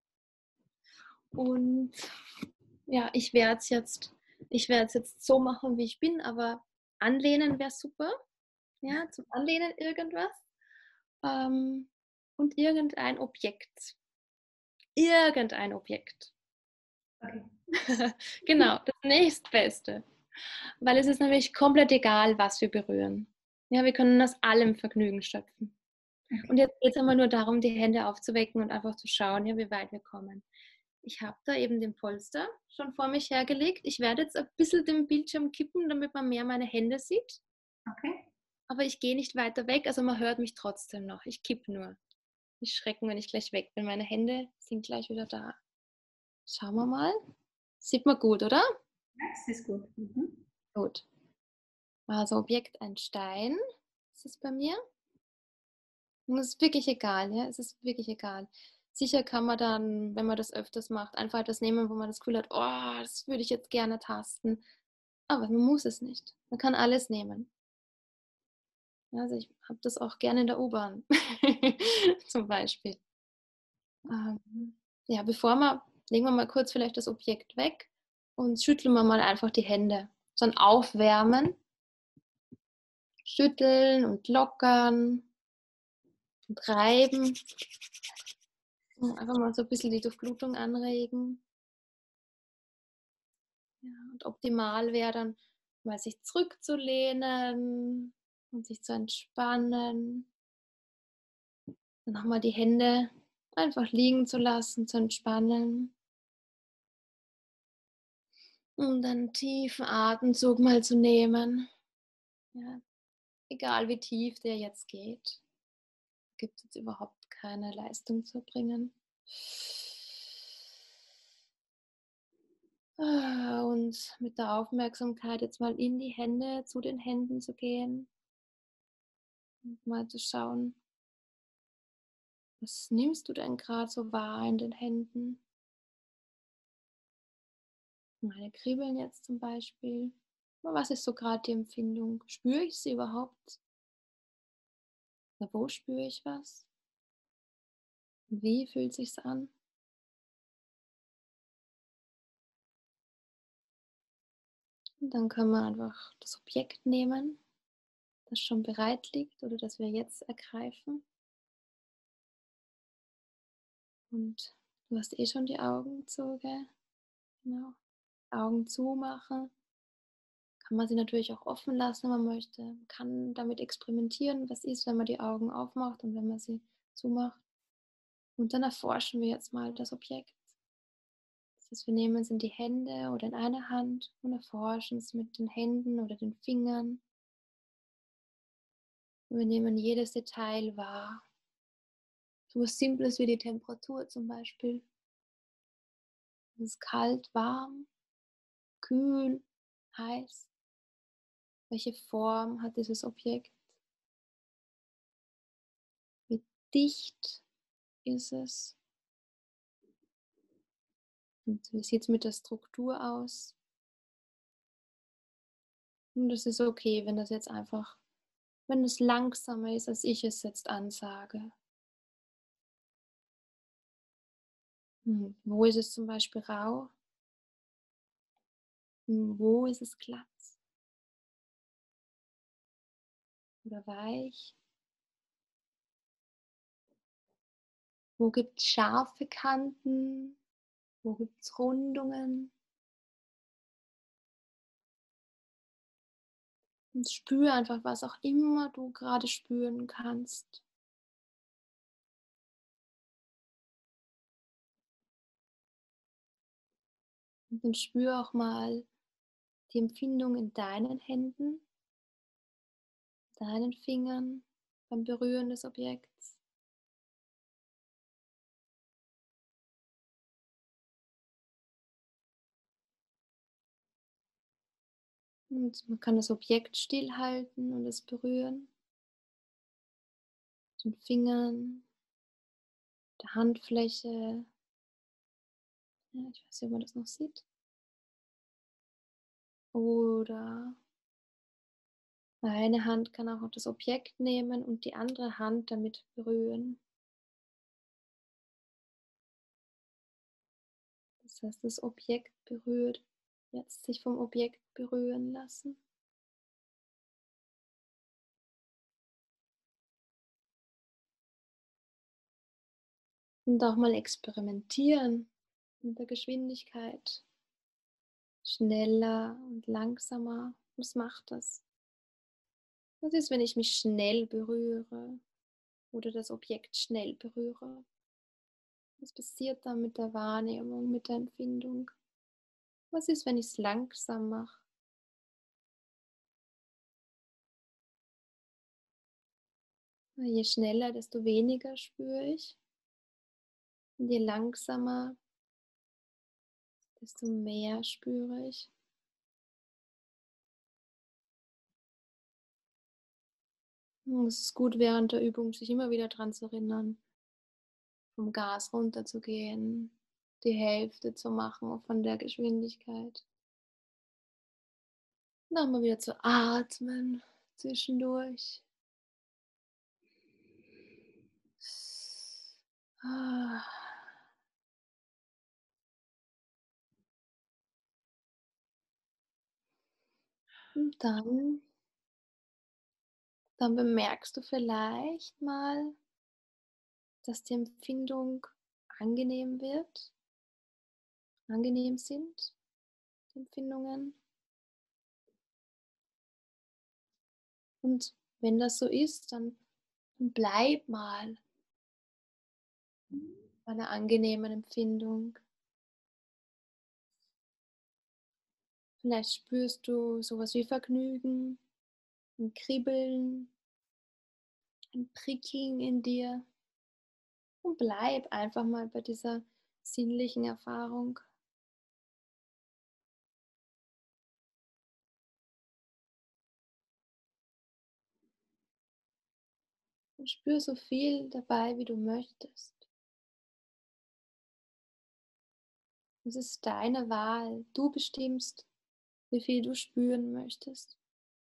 Und ja, ich werde es jetzt, ich werde es jetzt so machen, wie ich bin, aber anlehnen wäre super. Ja, zum Anlehnen irgendwas. Ähm, und irgendein Objekt. Irgendein Objekt. Okay. Genau, das nächstbeste. Weil es ist nämlich komplett egal, was wir berühren. Ja, wir können aus allem Vergnügen schöpfen. Okay. Und jetzt geht es einmal nur darum, die Hände aufzuwecken und einfach zu schauen, ja, wie weit wir kommen. Ich habe da eben den Polster schon vor mich hergelegt. Ich werde jetzt ein bisschen den Bildschirm kippen, damit man mehr meine Hände sieht. Okay. Aber ich gehe nicht weiter weg, also man hört mich trotzdem noch. Ich kipp nur. Ich schrecken, wenn ich gleich weg bin. Meine Hände sind gleich wieder da. Schauen wir mal. Sieht man gut, oder? Das ist gut. Mhm. Gut. Also Objekt ein Stein. Das ist bei mir. Und es ist wirklich egal, ja. Es ist wirklich egal. Sicher kann man dann, wenn man das öfters macht, einfach etwas nehmen, wo man das Gefühl hat, oh, das würde ich jetzt gerne tasten. Aber man muss es nicht. Man kann alles nehmen. Also ich habe das auch gerne in der U-Bahn zum Beispiel. Ähm, ja, bevor wir, legen wir mal kurz vielleicht das Objekt weg und schütteln wir mal einfach die Hände. Dann aufwärmen, schütteln und lockern und reiben. Und einfach mal so ein bisschen die Durchblutung anregen. Ja, und optimal wäre dann mal sich zurückzulehnen und sich zu entspannen. Dann nochmal die Hände einfach liegen zu lassen, zu entspannen. Und dann einen tiefen Atemzug mal zu nehmen. Ja, egal wie tief der jetzt geht, gibt es jetzt überhaupt keine Leistung zu bringen. Und mit der Aufmerksamkeit jetzt mal in die Hände, zu den Händen zu gehen und mal zu schauen, was nimmst du denn gerade so wahr in den Händen? Meine kribbeln jetzt zum Beispiel. Was ist so gerade die Empfindung? Spüre ich sie überhaupt? Oder wo spüre ich was? Wie fühlt es sich an? Und dann können wir einfach das Objekt nehmen, das schon bereit liegt oder das wir jetzt ergreifen. Und du hast eh schon die Augen zu, gell? Genau. Augen zumachen. Kann man sie natürlich auch offen lassen, wenn man möchte. Man kann damit experimentieren, was ist, wenn man die Augen aufmacht und wenn man sie zumacht. Und dann erforschen wir jetzt mal das Objekt. Das heißt, wir nehmen es in die Hände oder in eine Hand und erforschen es mit den Händen oder den Fingern. Und wir nehmen jedes Detail wahr. So was Simples wie die Temperatur zum Beispiel. Es ist kalt, warm, kühl, heiß. Welche Form hat dieses Objekt? Wie dicht ist es? Und wie sieht es mit der Struktur aus? Und das ist okay, wenn das jetzt einfach, wenn es langsamer ist, als ich es jetzt ansage. Hm, wo ist es zum Beispiel rau? Hm, wo ist es glatt oder weich? Wo gibt es scharfe Kanten? Wo gibt es Rundungen? Und spüre einfach, was auch immer du gerade spüren kannst. Und dann spüre auch mal die Empfindung in deinen Händen, deinen Fingern beim Berühren des Objekts. Und man kann das Objekt stillhalten und es berühren. Mit den Fingern, der Handfläche. Ja, ich weiß nicht, ob man das noch sieht. Oder eine Hand kann auch das Objekt nehmen und die andere Hand damit berühren. Das heißt, das Objekt berührt, jetzt sich vom Objekt berühren lassen. Und auch mal experimentieren mit der Geschwindigkeit. Schneller und langsamer. Was macht das? Was ist, wenn ich mich schnell berühre oder das Objekt schnell berühre? Was passiert dann mit der Wahrnehmung, mit der Empfindung? Was ist, wenn ich es langsam mache? Je schneller, desto weniger spüre ich. Und je langsamer, desto mehr spüre ich. Und es ist gut, während der Übung sich immer wieder daran zu erinnern, vom Gas runterzugehen, die Hälfte zu machen von der Geschwindigkeit. Und dann mal wieder zu atmen zwischendurch. Ah. Und dann, dann bemerkst du vielleicht mal, dass die Empfindung angenehm wird, angenehm sind, die Empfindungen. Und wenn das so ist, dann, dann bleib mal bei einer angenehmen Empfindung. Vielleicht spürst du sowas wie Vergnügen, ein Kribbeln, ein Prickeln in dir. Und bleib einfach mal bei dieser sinnlichen Erfahrung. Und spür so viel dabei, wie du möchtest. Es ist deine Wahl. Du bestimmst, wie viel du spüren möchtest.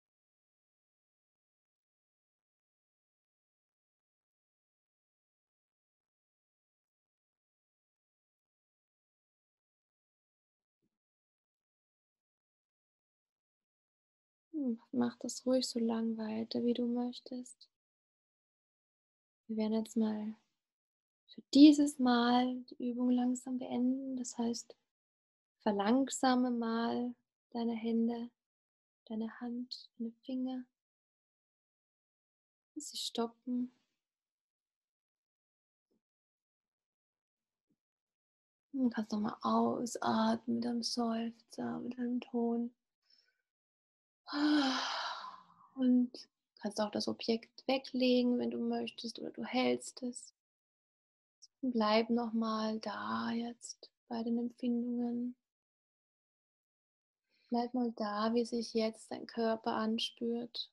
Hm, Mach das ruhig so lang weiter, wie du möchtest. Wir werden jetzt mal für dieses Mal die Übung langsam beenden. Das heißt, verlangsame mal deine Hände, deine Hand, deine Finger, bis sie stoppen. Du kannst nochmal ausatmen mit einem Seufzer, mit einem Ton. Und kannst auch das Objekt weglegen, wenn du möchtest, oder du hältst es. Und bleib nochmal da jetzt bei den Empfindungen. Bleib mal da, wie sich jetzt dein Körper anspürt.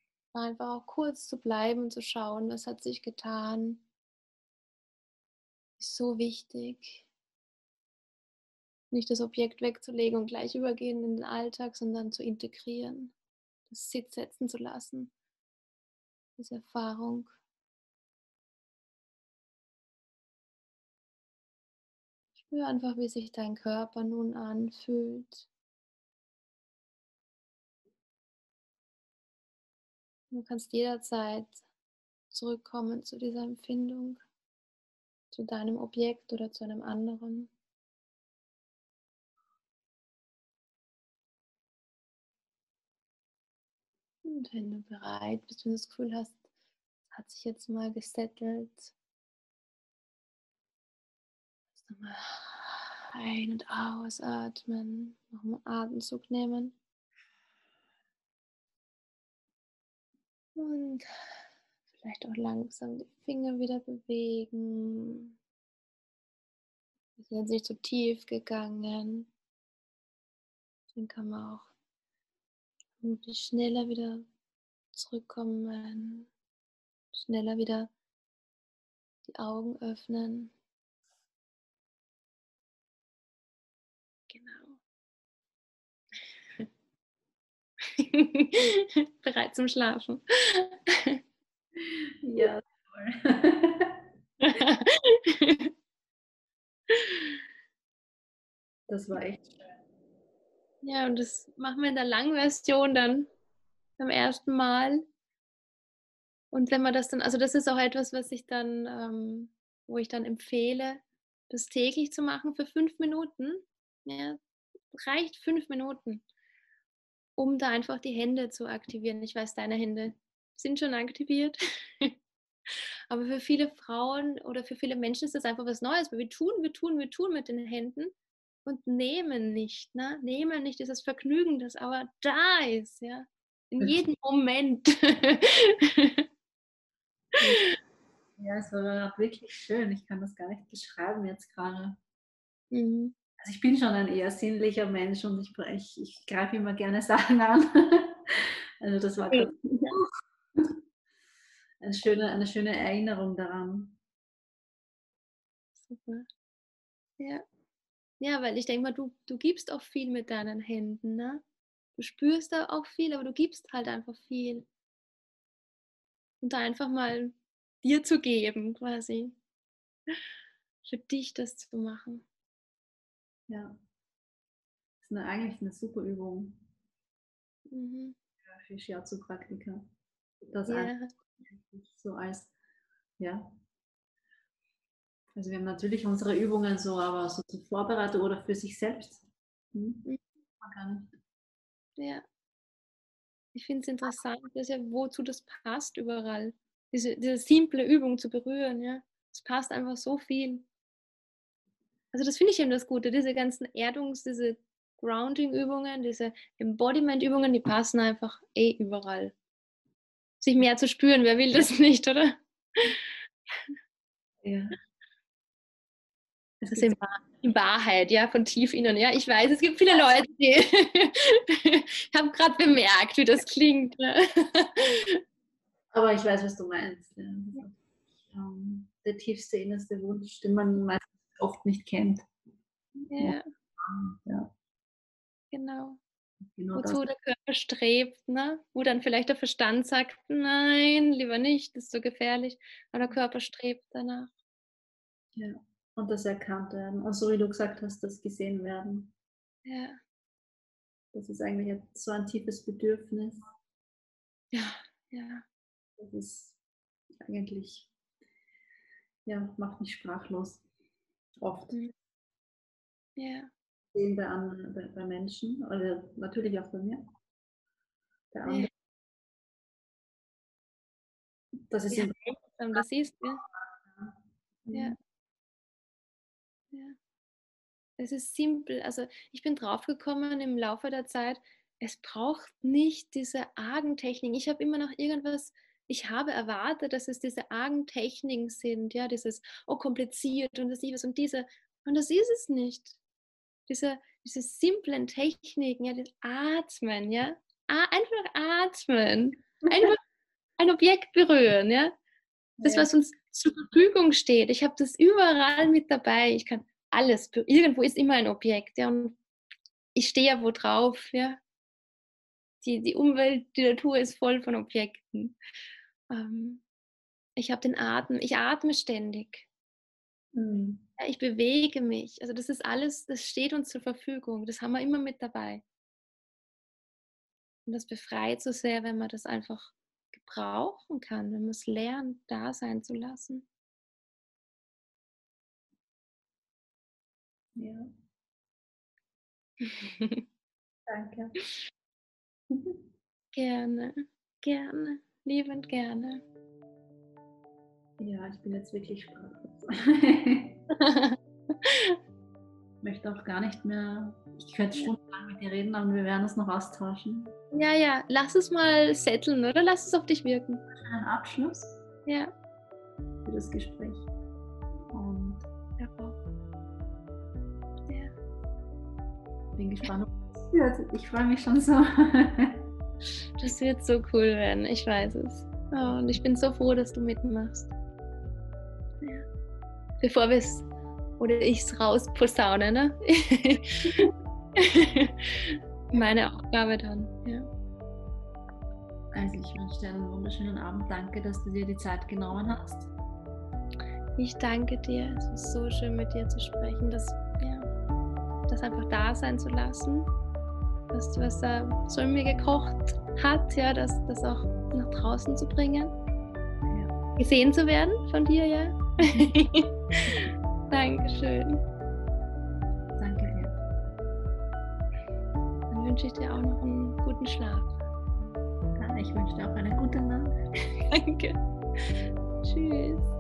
Einfach auch kurz zu bleiben und zu schauen, was hat sich getan. ist so wichtig, nicht das Objekt wegzulegen und gleich übergehen in den Alltag, sondern zu integrieren, das Sitz setzen zu lassen, diese Erfahrung. Spür einfach, wie sich dein Körper nun anfühlt. Du kannst jederzeit zurückkommen zu dieser Empfindung, zu deinem Objekt oder zu einem anderen. Und wenn du bereit bist, wenn du das Gefühl hast, es hat sich jetzt mal gesettelt, nochmal ein- und ausatmen, nochmal Atemzug nehmen. Und vielleicht auch langsam die Finger wieder bewegen. Wir sind jetzt nicht so tief gegangen. Dann kann man auch vermutlich schneller wieder zurückkommen, schneller wieder die Augen öffnen. Genau. Bereit zum Schlafen. Ja, toll. Das war echt schön. Ja, und das machen wir in der langen Version dann beim ersten Mal. Und wenn man das dann, also das ist auch etwas, was ich dann, ähm, wo ich dann empfehle, das täglich zu machen für fünf Minuten. Ja, reicht fünf Minuten, um da einfach die Hände zu aktivieren. Ich weiß, deine Hände sind schon aktiviert. Aber für viele Frauen oder für viele Menschen ist das einfach was Neues, weil wir tun, wir tun, wir tun mit den Händen und nehmen nicht, ne? Nehmen nicht dieses Vergnügen, das aber da ist, ja, in jedem Moment. Ja, es war wirklich schön. Ich kann das gar nicht beschreiben jetzt gerade. Mhm. Also ich bin schon ein eher sinnlicher Mensch und ich, ich, ich greife immer gerne Sachen an. Also das war gerade eine schöne, eine schöne Erinnerung daran. Super. Ja. Ja, weil ich denke mal, du, du gibst auch viel mit deinen Händen, ne? Du spürst da auch viel, aber du gibst halt einfach viel. Und da einfach mal dir zu geben, quasi. Für dich das zu machen. Ja, das ist eine, eigentlich eine super Übung Mhm. für Shiatsu-Praktiker. Das Ja. einfach so als, ja. Also wir haben natürlich unsere Übungen so, aber so zur Vorbereitung oder für sich selbst. Hm? Mhm. Man kann nicht. Ja. Ich finde es interessant, dass ja, wozu das passt überall. Diese, diese simple Übung zu berühren, ja. Es passt einfach so viel. Also das finde ich eben das Gute, diese ganzen Erdungs-, diese Grounding-Übungen, diese Embodiment-Übungen, die passen einfach eh überall. Sich mehr zu spüren, wer will das nicht, oder? Ja. Es Das gibt in, Wahr in Wahrheit, ja, von tief innen. Ja, ich weiß, es gibt viele Leute, die ich habe gerade bemerkt, wie das klingt. Ja. Aber ich weiß, was du meinst. Ja. Ähm, der tiefste, innerste Wunsch, den man meistens oft nicht kennt. Ja, Ja, genau. genau das. Wozu der Körper strebt, ne? Wo dann vielleicht der Verstand sagt, nein, lieber nicht, das ist so gefährlich. Aber der Körper strebt danach. Ja. Und das erkannt werden. Und so wie du gesagt hast, das gesehen werden. Ja, Das ist eigentlich so ein tiefes Bedürfnis. ja, ja. Das ist eigentlich, ja, macht mich sprachlos. Oft. Mhm. Ja, Sehen bei, anderen, bei, bei Menschen, oder natürlich auch bei mir. Bei ja. anderen. Das ist Wie im heilsam das ist, ja. Ja, Mhm. ja. Es ist simpel. Also ich bin draufgekommen im Laufe der Zeit, es braucht nicht diese argen Techniken. Ich habe immer noch irgendwas, ich habe erwartet, dass es diese argen Techniken sind, ja, dieses, oh, kompliziert und das was und diese. Und das ist es nicht. Diese, diese simplen Techniken, ja, das Atmen, ja. Einfach atmen. Einfach ein Objekt berühren, ja. Das, Ja. was uns zur Verfügung steht. Ich habe das überall mit dabei. Ich kann alles. Irgendwo ist immer ein Objekt, ja, und ich stehe ja wo drauf, ja. Die, die Umwelt, die Natur ist voll von Objekten. Ähm, ich habe den Atem, ich atme ständig. Mhm. Ja, ich bewege mich. Also das ist alles, das steht uns zur Verfügung. Das haben wir immer mit dabei. Und das befreit so sehr, wenn man das einfach gebrauchen kann, wenn man es lernt, da sein zu lassen. Ja, danke. Gerne, gerne, liebend gerne. Ja, ich bin jetzt wirklich sprachlos. Ich möchte auch gar nicht mehr, ich könnte stundenlang mit dir reden, aber wir werden uns noch austauschen. Ja, ja, lass es mal setteln, oder? Lass es auf dich wirken. Einen Abschluss Ja. für das Gespräch. Und Ja. bin gespannt, ob es wird. Ich freue mich schon so. Das wird so cool werden, ich weiß es. Oh, und ich bin so froh, dass du mitmachst. Ja. Bevor wir es oder ich es rausposaune, ne? Meine Aufgabe dann, ja. Also ich wünsche dir einen wunderschönen Abend. Danke, dass du dir die Zeit genommen hast. Ich danke dir. Es war so schön, mit dir zu sprechen, das, ja, das einfach da sein zu lassen, dass was da so in mir gekocht hat, ja, das, das auch nach draußen zu bringen, Ja. gesehen zu werden von dir, ja. Dankeschön. Danke dir. Dann wünsche ich dir auch noch einen guten Schlaf. Ja, ich wünsche dir auch eine gute Nacht. Danke. Tschüss.